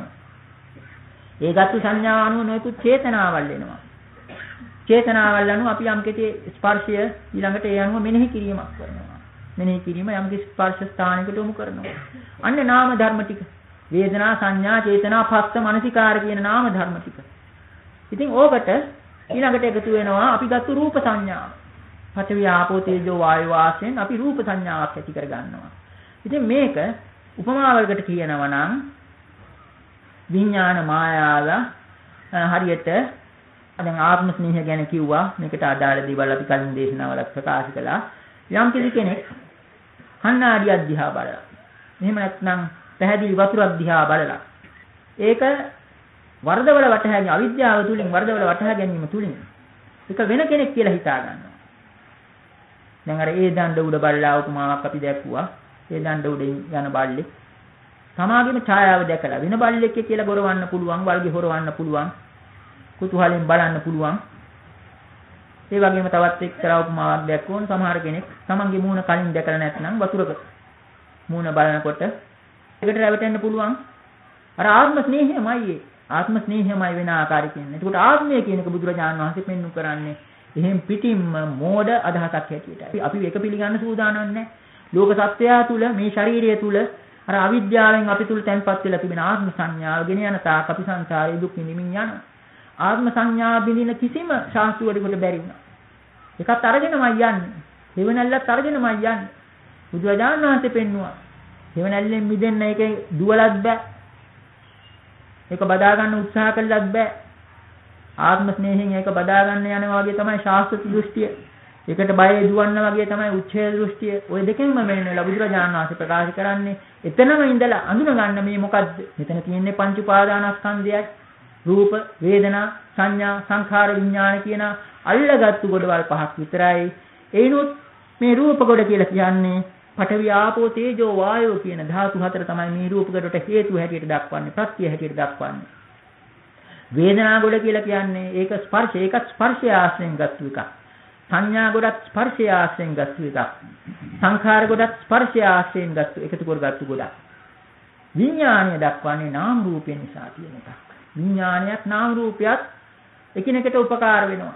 ඒ ගත්තු සංඥාව අනුව නොයෙකුත් චේතනාවල් එනවා. චේතනාවල් අනුව අපි යම් කෙටි ස්පර්ශය ඊළඟට ඒ අනුව මෙනෙහි කිරීමක් කරනවා. මෙනෙහි කිරීම යම් කිසි ස්පර්ශ ස්ථානයකට යොමු කරනවා. අන්න නාම ධර්ම ටික. වේදනා සංඥා චේතනා පස්ස මනසිකාර කියන නාම ධර්ම ටික. ඉතින් ඕකට ඊළඟට එකතු වෙනවා අපි ගත්තු රූප සංඥාව. පඨවි ආපෝ තේජෝ වායෝ වාසයෙන් අපි රූප සංඥාවක් ඇති කර ගන්නවා. ඉතින් මේක උපමාවකට කියනවා නම් විඥාන මායාව හරියට දැන් ආත්ම ස්නේහය ගැන කිව්වා. මේකට අදාළ දේවල් අපි කලින් දේශනාවල ප්‍රකාශ කළා. යම් කෙනෙක් කණ්ණාඩියක් දිහා බලලා එහෙම නැත්නම් පැහැදිලි වතුරක් දිහා බලලා ඒක වර්ධවල වටහා ගැනීම අවිද්‍යාව තුලින් වර්ධවල වටහා ගැනීම තුලින් ඒක වෙන කෙනෙක් කියලා හිතා ගන්නවා. දැන් අර ඒ දණ්ඩ උඩ බල්ලා උපමාවක් අපි දැක්ුවා. ඒ දණ්ඩ උඩින් යන බල්ලෙක් තමාගේම ඡායාව දැකලා වෙන බල්ලෙක් කියලා ගොරවන්න පුළුවන්, වල්ගේ හොරවන්න පුළුවන්, කුතුහලෙන් බලන්න පුළුවන්. ඒ වගේම තවත් එක්තරා උපමාවක් දැක්වුවොත් සමහර කෙනෙක් තමන්ගේ මූණ කලින් දැකලා නැත්නම් වතුරක මූණ බලනකොට ඒකට රැවටෙන්න පුළුවන්. අර ආත්ම ස්නේහයමයි ආත්ම ස්නේහයමයි වෙන ආකාරය කියන්නේ. ඒකට ආත්මය කියන එක බුදුරජාණන් වහන්සේ පෙන්වු කරන්නේ එහෙන් පිටින්ම මෝඩ අදහසක් හැටියට. අපි ඒක පිළිගන්න සූදානම් නැහැ. ලෝක සත්‍යය තුල මේ ශරීරය තුල අර අවිද්‍යාවෙන් අපි තුල තැන්පත් වෙලා තිබෙන ආත්ම සංඥාව ගෙන යන තාක් අපි සංසාරයේ දුක් විඳින්න යනවා. ආත්ම සංඥාව බිඳින කිසිම ශාස්ත්‍රවලට බැරි වුණා. ඒකත් අරගෙනමයි යන්නේ. හේවණල්ලත් අරගෙනමයි යන්නේ. බුදුරජාණන් වහන්සේ පෙන්නුවා. හේවණල්ලෙන් මිදෙන්න ඒකේ දුවලත් බෑ. ඒක බදා ගන්න උත්සාහ කළත් බෑ. ආත්ම ස්නේහයෙන් ඒක බදා ගන්න යනවා වගේ තමයි ශාස්ත්‍ර දෘෂ්ටිය. ඒකට බය දුවන්න වගේ තමයි උච්ඡේද දෘෂ්ටිය. ওই දෙකෙන්ම වෙන්නේ බුදුරජාණන් වහන්සේ ප්‍රකාශ කරන්නේ එතනම ඉඳලා අඳුන ගන්න මේ මොකද්ද? මෙතන තියෙන්නේ පංච උපාදානස්කන්ධයයි. රූප, වේදනා, සංඥා, සංඛාර, විඥාන කියන අල්ලගත්තු ගොඩවල් පහක් විතරයි. ඒනොත් මේ රූප ගොඩ කියලා කියන්නේ පඨවි ආපෝ තේජෝ වායෝ කියන ධාතු හතර තමයි මේ රූප ගොඩට හේතු හැටියට දක්වන්නේ, ප්‍රත්‍ය හැටියට දක්වන්නේ. වේදනා ගොඩ කියලා කියන්නේ ඒක ස්පර්ශ, ඒකත් ස්පර්ශය ආශ්‍රයෙන් ගත්තු එකක්. සංඥා ගොඩත් ස්පර්ශය ආශ්‍රයෙන් ගත්තු එකක්. සංඛාර ගොඩත් ස්පර්ශය ආශ්‍රයෙන් ගත්තු එකතු කරගත්තු ගොඩක්. විඥාණය දක්වන්නේ නාම රූපේ නිසා තියෙන එකක්. විඥානයත් නාම රූපයත් එකිනෙකට උපකාර වෙනවා.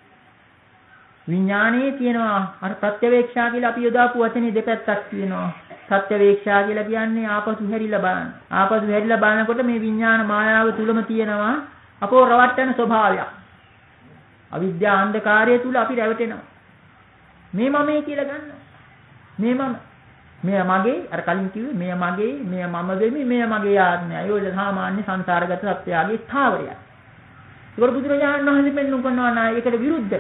විඥානයේ තියෙනවා අර ප්‍රත්‍යවේක්ෂා කියලා අපි යොදාපු වචනේ දෙපැත්තක් තියෙනවා. ප්‍රත්‍යවේක්ෂා කියලා කියන්නේ ආපසු හැරිලා බලන්න. ආපසු හැරිලා බලනකොට මේ විඥාන මායාව තුලම තියෙනවා අපෝ රවට්ටන ස්වභාවයක්. අවිද්‍යා අන්ධකාරය තුල අපි රැවටෙනවා. මේ මමයි කියලා ගන්නවා. මේ මම. මෙය මගේ අර කලින් කිව්වේ මෙය මගේ, මෙය මම වෙමි, මෙය මගේ ආත්මයයි. ඔය සාමාන්‍ය සංසාරගත සත්‍යයගේ ස්ථාවරයක්. ඒකට බුදුරජාණන් වහන්සේ පෙන්වන්න කරනවා නා ඒකට විරුද්ධ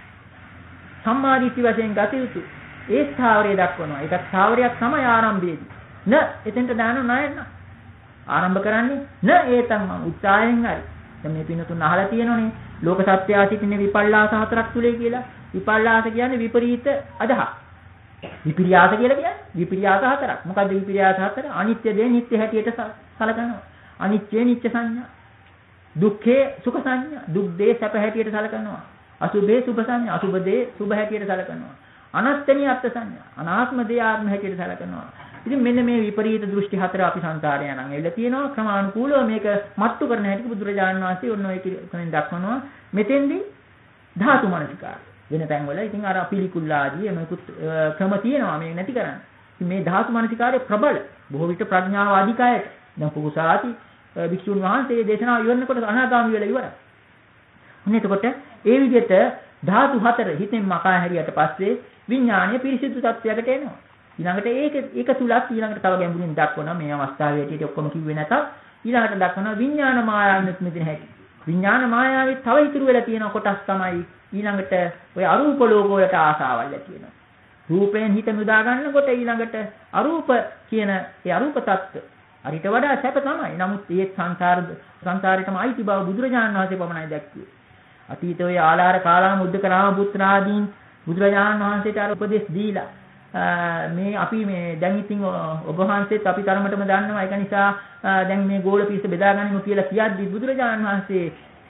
සම්මාදිට්ඨි වශයෙන් ගත යුතු ඒ ස්ථාවරය දක්වනවා. ඒක ස්ථාවරයක් තමයි ආරම්භයේදී. න එතෙන්ට දාන නයන ආරම්භ කරන්නේ න ඒතම් උත්සාහයෙන් හරි. දැන් මේ පින්නතුන් අහලා තියෙනෝනේ ලෝක සත්‍යය සිටින විපල්ලාස හතරක් තුලේ කියලා. විපල්ලාස කියන්නේ විපරීත අදහස්. විපිරියාස කියලා කියන්නේ විපිරියාස හතරක්. මොකද්ද විපිරියාස හතර? අනිත්‍ය දේ නිට්ටය හැටියට සලකනවා. අනිත්‍ය නිට්ටය සංඥා. දුක්ඛේ සුඛ සංඥා. දුක් දේ සැප හැටියට සලකනවා. අසුභේ සුභ සංඥා. අසුභ දේ සුභ හැටියට සලකනවා. අනත්තනී අත්ථ සංඥා. අනාත්ම දේ ආත්ම හැටියට සලකනවා. ඉතින් මෙන්න මේ විපරීත දෘෂ්ටි හතර අපි සංසාරේ යනන් එල්ල තියෙනවා. ක්‍රමානුකූලව මේක මත්තු කරන හැටි බුදුරජාණන් වහන්සේ ඔන්න ඔය කෙනෙක් දක්වනවා. මෙතෙන්දී ධාතු මනසිකාරය වෙන තැන්වල ඉතින් අර පිළිකුල් ආදී මේකුත් ක්‍රම තියෙනවා මේ නැති කරන්නේ. ඉතින් මේ ධාතු මනසිකාරය ප්‍රබල බොහෝ විට ප්‍රඥාව අධිකයට දැන් කුසාති වික්ෂුන් වහන්සේ දේශනාව ඉවරනකොට අනාගාමී වෙලා ඉවරයි. අන්න එතකොට ඒ විදිහට ධාතු හතර හිතෙන් මකා හැරියට පස්සේ විඥානීය පිරිසිදු තත්වයකට එනවා. ඊළඟට ඒක තුලත් ඊළඟට තව ගැඹුරින් දක්වනවා මේ අවස්ථාවේ හැටියට ඔක්කොම කිව්වේ නැතත් ඊළඟට දක්වනවා විඥාන මායාවෙත් මෙතන හැටි. විඥාන මායාවේ තව ඉතුරු වෙලා තියෙන කොටස් තමයි ඊළඟට ඔය අරූප ලෝක වලට ආසාවල් ඇති වෙනවා. රූපයෙන් හිත මුදා ගන්නකොට ඊළඟට අරූප කියන ඒ අරූප තත්ත්ව අරිට වඩා සැප තමයි. නමුත් ඒ සංසාරේටම අයිති බව බුදුරජාණන් වහන්සේ පමණයි දැක්කුවේ. අතීතයේ ආලාර කාලාම උද්දකරාම පුත්‍රාදීන් බුදුරජාණන් වහන්සේට අර උපදෙස් දීලා මේ අපි මේ දැන් ඉතින් ඔබ වහන්සේත් අපි තරමටම දන්නවා. ඒක නිසා දැන් මේ ගෝල පිස්ස බෙදාගනිමු කියලා කියද්දි බුදුරජාණන් වහන්සේ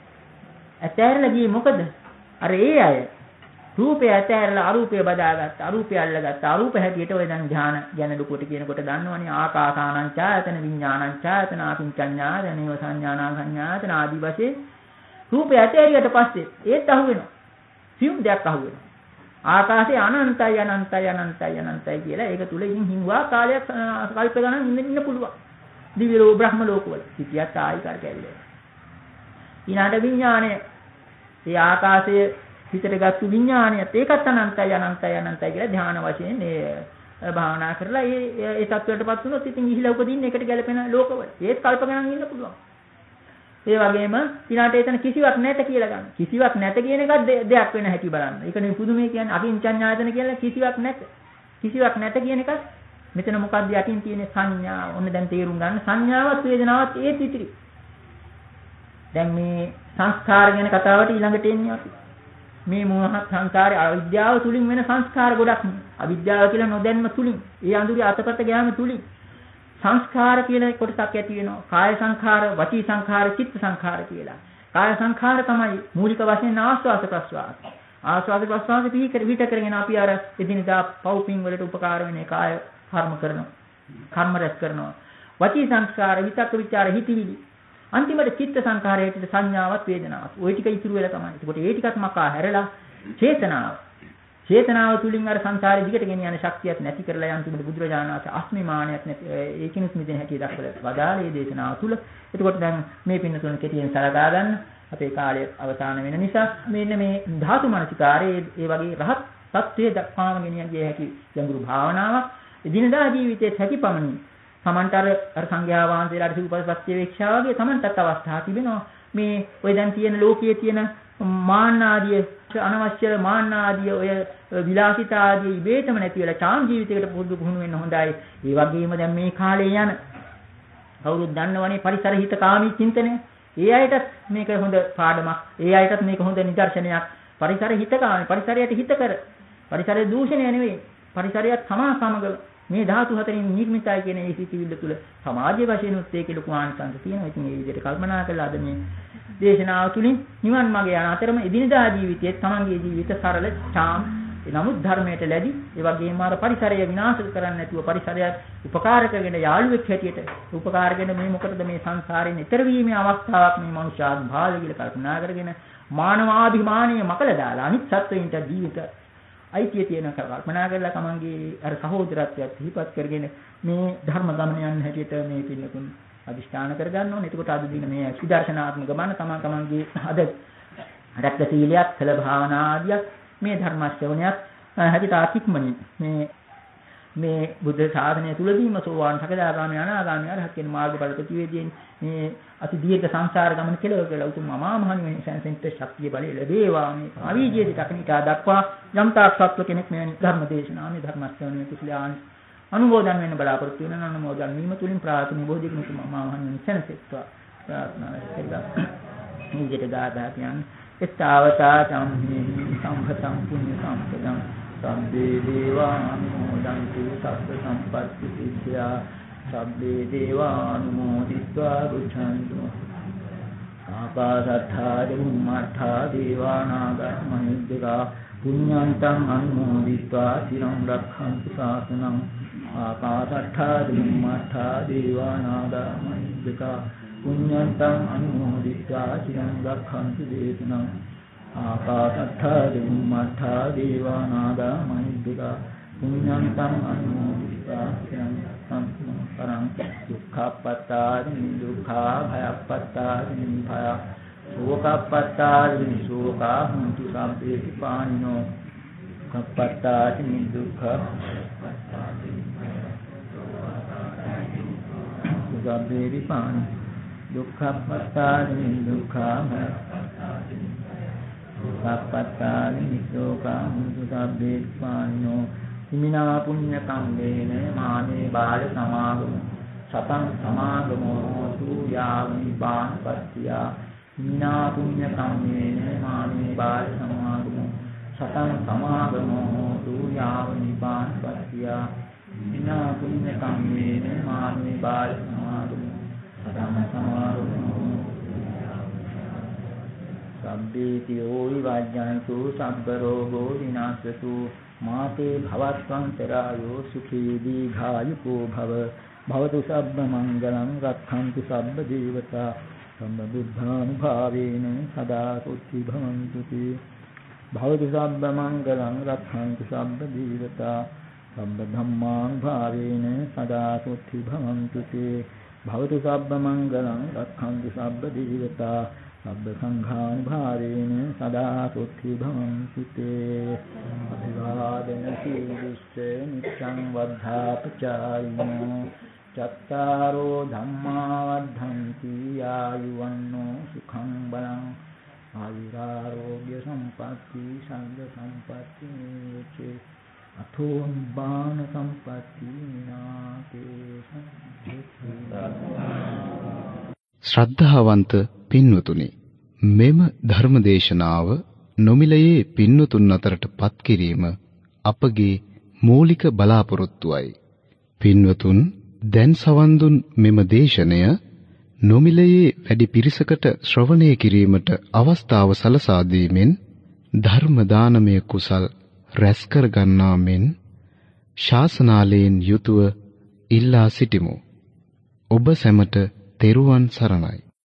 ඇතෑරලා ගියේ මොකද? අර ඒ අය රූපය ඇතෑරලා අරූපය බදාගත්ත. අරූපය අල්ලගත්ත. අරූප හැටියට ඔය දැන් ධ්‍යාන ගැන ලොකුට කියනකොට දන්නවනේ ආකාසානං ඡායතන විඥානං ඡායතන ආපින්චඤ්ඤායතන නේව සංඥානං සංඥායතන ආදී වශයෙන් රූපය ඇතෑරියට පස්සේ ඒත් අහු වෙනවා. සියුම් දෙයක් අහු වෙනවා. ආකාශයේ අනන්තයි අනන්තයි අනන්තයි අනන්තයි කියලා ඒක තුල ඉතින් හිංවා කාලයක් කල්ප ගණන් ඉන්න පුළුවන්. දිව්‍ය ලෝක බ්‍රහ්ම ලෝකවල. සිටියත් ආයි කරකැවිලා. ඊළඟ විඥාණය ඒ ආකාශයේ හිතට ගත්තු විඥාණයත් ඒකත් අනන්තයි අනන්තයි අනන්තයි කියලා ධ්‍යාන වශයෙන් මේ භාවනා කරලා ඒ තත්වයටපත් වුණොත් ඉතින් ගිහිලා උපදින්න එකට ගැලපෙන ලෝකවල. ඒත් කල්ප ගණන් ඉන්න පුළුවන්. ඒ වගේම ඊළාට එතන කිසිවක් නැත කියලා ගන්න. කිසිවක් නැත කියන එකත් දෙයක් වෙන හැටි බලන්න. ඒක නෙවෙයි පුදුමේ කියන්නේ අකින්චඤ්ඤායතන කියලා කිසිවක් නැත. කිසිවක් නැත කියන එකත් මෙතන මොකක්ද යටින් තියෙන සංඥාව. ඔන්න දැන් තේරුම් ගන්න. සංඥාවත් වේදනාවත් ඒත් ඉතිරි. දැන් මේ සංස්කාර ගැන කතාවට ඊළඟට එන්නේ අපි. මේ මෝහ සංස්කාරය අවිද්‍යාව තුලින් වෙන සංස්කාර ගොඩක්. අවිද්‍යාව කියලා නොදැන්ම තුලින්. ඒ අඳුරේ අතපත ගෑම තුලින් සංස්කාර කියලා කොටසක් ඇති වෙනවා. කාය සංඛාර, වචී සංඛාර, චිත්ත සංඛාර කියලා. කාය සංඛාර තමයි මූලික වශයෙන් ආස්වාද ප්‍රස්වාස. ආස්වාද ප්‍රස්වාස පිට කරගෙන අපි අර එදිනදා පව්පින් වලට උපකාර වෙන කාය කර්ම කරනවා. කර්ම රැස් කරනවා. වචී සංස්කාර, විතක්ක විචාර, හිතවිලි. අන්තිමට චිත්ත සංඛාරයට සංඥාවත් වේදනාවත්. ওই ටික ඉතුරු වෙලා තමයි. ඒකට ඒ ටිකත් මකා හැරලා චේතනාව තුලින් අර සංසාරේ දිගට ගෙන යන ශක්තියක් නැති කරලා අන්තිමට බුදුරජාණන් වහන්සේ අස්මිමානයක් නැති ඒකිනුත් මිදෙන හැටි දක්වලා වදාළේ දේශනාව තුල. එතකොට දැන් මේ පින්නතුන් කෙටියෙන් සලකා ගන්න අපේ කාලය අවසන් වෙන නිසා මෙන්න මේ ධාතු මනසිකාරයේ ඒ වගේ රහත් තත්ත්වයේ දක්වාම ගෙන යන්නේ හැකි ගැඹුරු භාවනාවක්. දිනදා ජීවිතයේ හැකිපමණින් තමන්ට අර සංඝයා වහන්සේලාට සිව්පස්පත්‍ය වේක්ෂා වගේ තමන්ටත් අවස්ථා තිබෙනවා. මේ ඔය දැන් තියෙන ලෝකයේ තියෙන මාන්න ආදී අනවශ්‍ය මාන්න ආදී ඔය විලාසිතා ආදී ඉබේටම නැති වෙලා චාම් ජීවිතයකට පුහුණු වෙන්න හොඳයි. ඒ වගේම දැන් මේ කාලේ යන කවුරුත් දන්නවනේ පරිසර හිතකාමී චින්තනය. ඒ අයටත් මේක හොඳ පාඩමක්. ඒ අයටත් මේක හොඳ නිදර්ශනයක්. පරිසර හිතකාමී පරිසරයට හිතකර පරිසරයේ දූෂණය නෙවෙයි. පරිසරයත් සමග මේ ධාතු හතරින් නිර්මිතයි කියන ඒ සිතිවිල්ල තුළ සමාජයේ වශයෙන් උත් ඒකේ ලොකු ආනිසංස තියෙනවා. ඉතින් මේ විදිහට කල්පනා කළා අද මේ දේශනාව තුළින් නිවන් මාර්ගය යන අතරම එදිනදා ජීවිතයේ තමන්ගේ ජීවිත සරල ඡාම් නමුත් ධර්මයට ලැබි ඒ වගේම අර පරිසරය විනාශ කරන්නේ නැතුව පරිසරයත් උපකාර කරගෙන යාළුවෙක් හැටියට උපකාර කරගෙන මේ මොකටද මේ සංසාරයෙන් ඈතර වීමේ අවස්ථාවක් මේ මනුෂ්‍යාත් භාවය කියලා කල්පනා කරගෙන මානවාභිමානීය මකල දාලා අනිත් සත්වයින්ට ජීවිත අයිතිය තියෙන කල්පනා කරලා තමන්ගේ අර සහෝදරත්වයට හිපත් කරගෙන මේ ධර්ම ගමන යන හැටියට මේ පින්නතුන් අදිෂ්ඨාන කරගන්න ඕනේ. එතකොට අද දින මේ සුදර්ශනාත්මක ගමන තමන්ගේ අද රැක්ක සීලයක්, කළ භාවනා ආදියක් මේ ධර්ම ශ්‍රවණයක් හැටියට ආතික්මනින් මේ බුද්ධ ශාසනය තුලදීම සෝවාන් සකදාගාමී අනාගාමී අරහත් කියන මාර්ගඵල ප්‍රතිවේදයෙන් මේ අති දීර්ඝ සංසාර ගමන කෙලවර කියලා උතුම් අමා මහ නිවන සැනසෙන්න ශක්තිය බලය ලැබේවා. මේ අවීජයේ දක්නිකා දක්වා යම්තාක් සත්ව කෙනෙක් මේ ධර්ම දේශනාව මේ ධර්ම ශ්‍රවණය කුසලයන් අනුමෝදන් වෙන්න බලාපොරොත්තු වෙන අනුමෝදන් වීම තුලින් ප්‍රාථමික බෝධිගුණ උතුම් අමා මහ නිවන සැනසෙත්වා ප්‍රාර්ථනා කරලා මේ විදිහට ගාථා කියන්නේ එත්තාවතා චම්හි සම්භතං පුඤ්ඤ සම්පදං සබ්බේ දේවානුමෝදන්තු සබ්බ සම්පත්ති සිද්ධා සබ්බේ දේවානුමෝදිत्वा ගච්ඡන්තු ආකාශත්ථා බුම්මත්ථා දේවානාගා මහිද්దికා පුඤ්ඤන්තං අනුමෝදිत्वा চিරං රක්ඛන්තු ශාසනං ආකාශත්ථා බුම්මත්ථා දේවානාගා මහිද්దికා පුඤ්ඤන්තං අනුමෝදිत्वा চিරං රක්ඛන්තු දේශනං ආකාශත්ථා බුම්මත්ථා දේවානාගා මහිද්దికා පුඤ්ඤන්තං අනුමෝදිत्वा চিරං පරං දුක්ඛප්පත්තානි දුක්ඛා භයප්පත්තානි භය ශෝකප්පත්තානි ශෝකා හුන්තු සම්පේති පානිනෝ කප්පත්තානි දුක්ඛ සුගබ්බේරි පානි දුක්ඛප්පත්තානි දුක්ඛා සප්පත්තානි ශෝකා හුන්තු සම්පේති පානිනෝ හිමිනා පුඤ්ඤ කම්මේන මානේ බාල සමාගමු සතං සමාගමෝ තු යාවිපාන පත්‍තියා හිමිනා පුඤ්ඤ කම්මේන මානේ බාල සමාගමු සතං සමාගමෝ තු යාවිපාන පත්‍තියා හිමිනා පුඤ්ඤ කම්මේන මානේ බාල සමාගමු සතං සමාගමෝ සබ්බේතියෝ විවජ්ජන්තු සබ්බ රෝගෝ විනාශතු මාතේ භවත්වන්තරායෝ සුඛී දීඝායුකෝ භව භවතු සබ්බ මංගලං රක්ඛන්තු සබ්බ දේවතා සම්බ බුද්ධානුභාවේන සදා කුච්චි භවන්තු තේ භවතු සබ්බ මංගලං රක්ඛන්තු සබ්බ දේවතා සම්බ ධම්මානුභාවේන සදා කුච්චි භවන්තු තේ භවතු සබ්බ මංගලං රක්ඛන්තු සබ්බ දේවතා සබ්බ සංඝානුභාවේන සදා කුච්චි භවන්තු තේ අභිවාදන සීලිස්ස නිච්ඡං වද්ධාපචායිනෝ චත්තාරෝ ධම්මා වද්ධන්ති ආයුවන්නෝ සුඛං බලං ආයුරාෝග්‍ය සම්පatti සංඝ සම්පatti නිච්චේ අතෝ නිබ්බාන සම්පatti නාතේ ශ්‍රද්ධාවන්ත පින්වතුනි, මෙම ධර්මදේශනාව නොමිලයේ පින්වතුන් අතරට පත් කිරීම අපගේ මූලික බලාපොරොත්තුවයි. පින්වතුන් දැන් සවන් දුන් මෙම දේශනය නොමිලයේ වැඩි පිරිසකට ශ්‍රවණය කිරීමට අවස්ථාව සලසා දීමෙන් ධර්ම දානමය කුසල් රැස් කර ගන්නා මෙන් ශාසනාලයෙන් යුතුව ඉල්ලා සිටිමු. ඔබ සැමට තෙරුවන් සරණයි.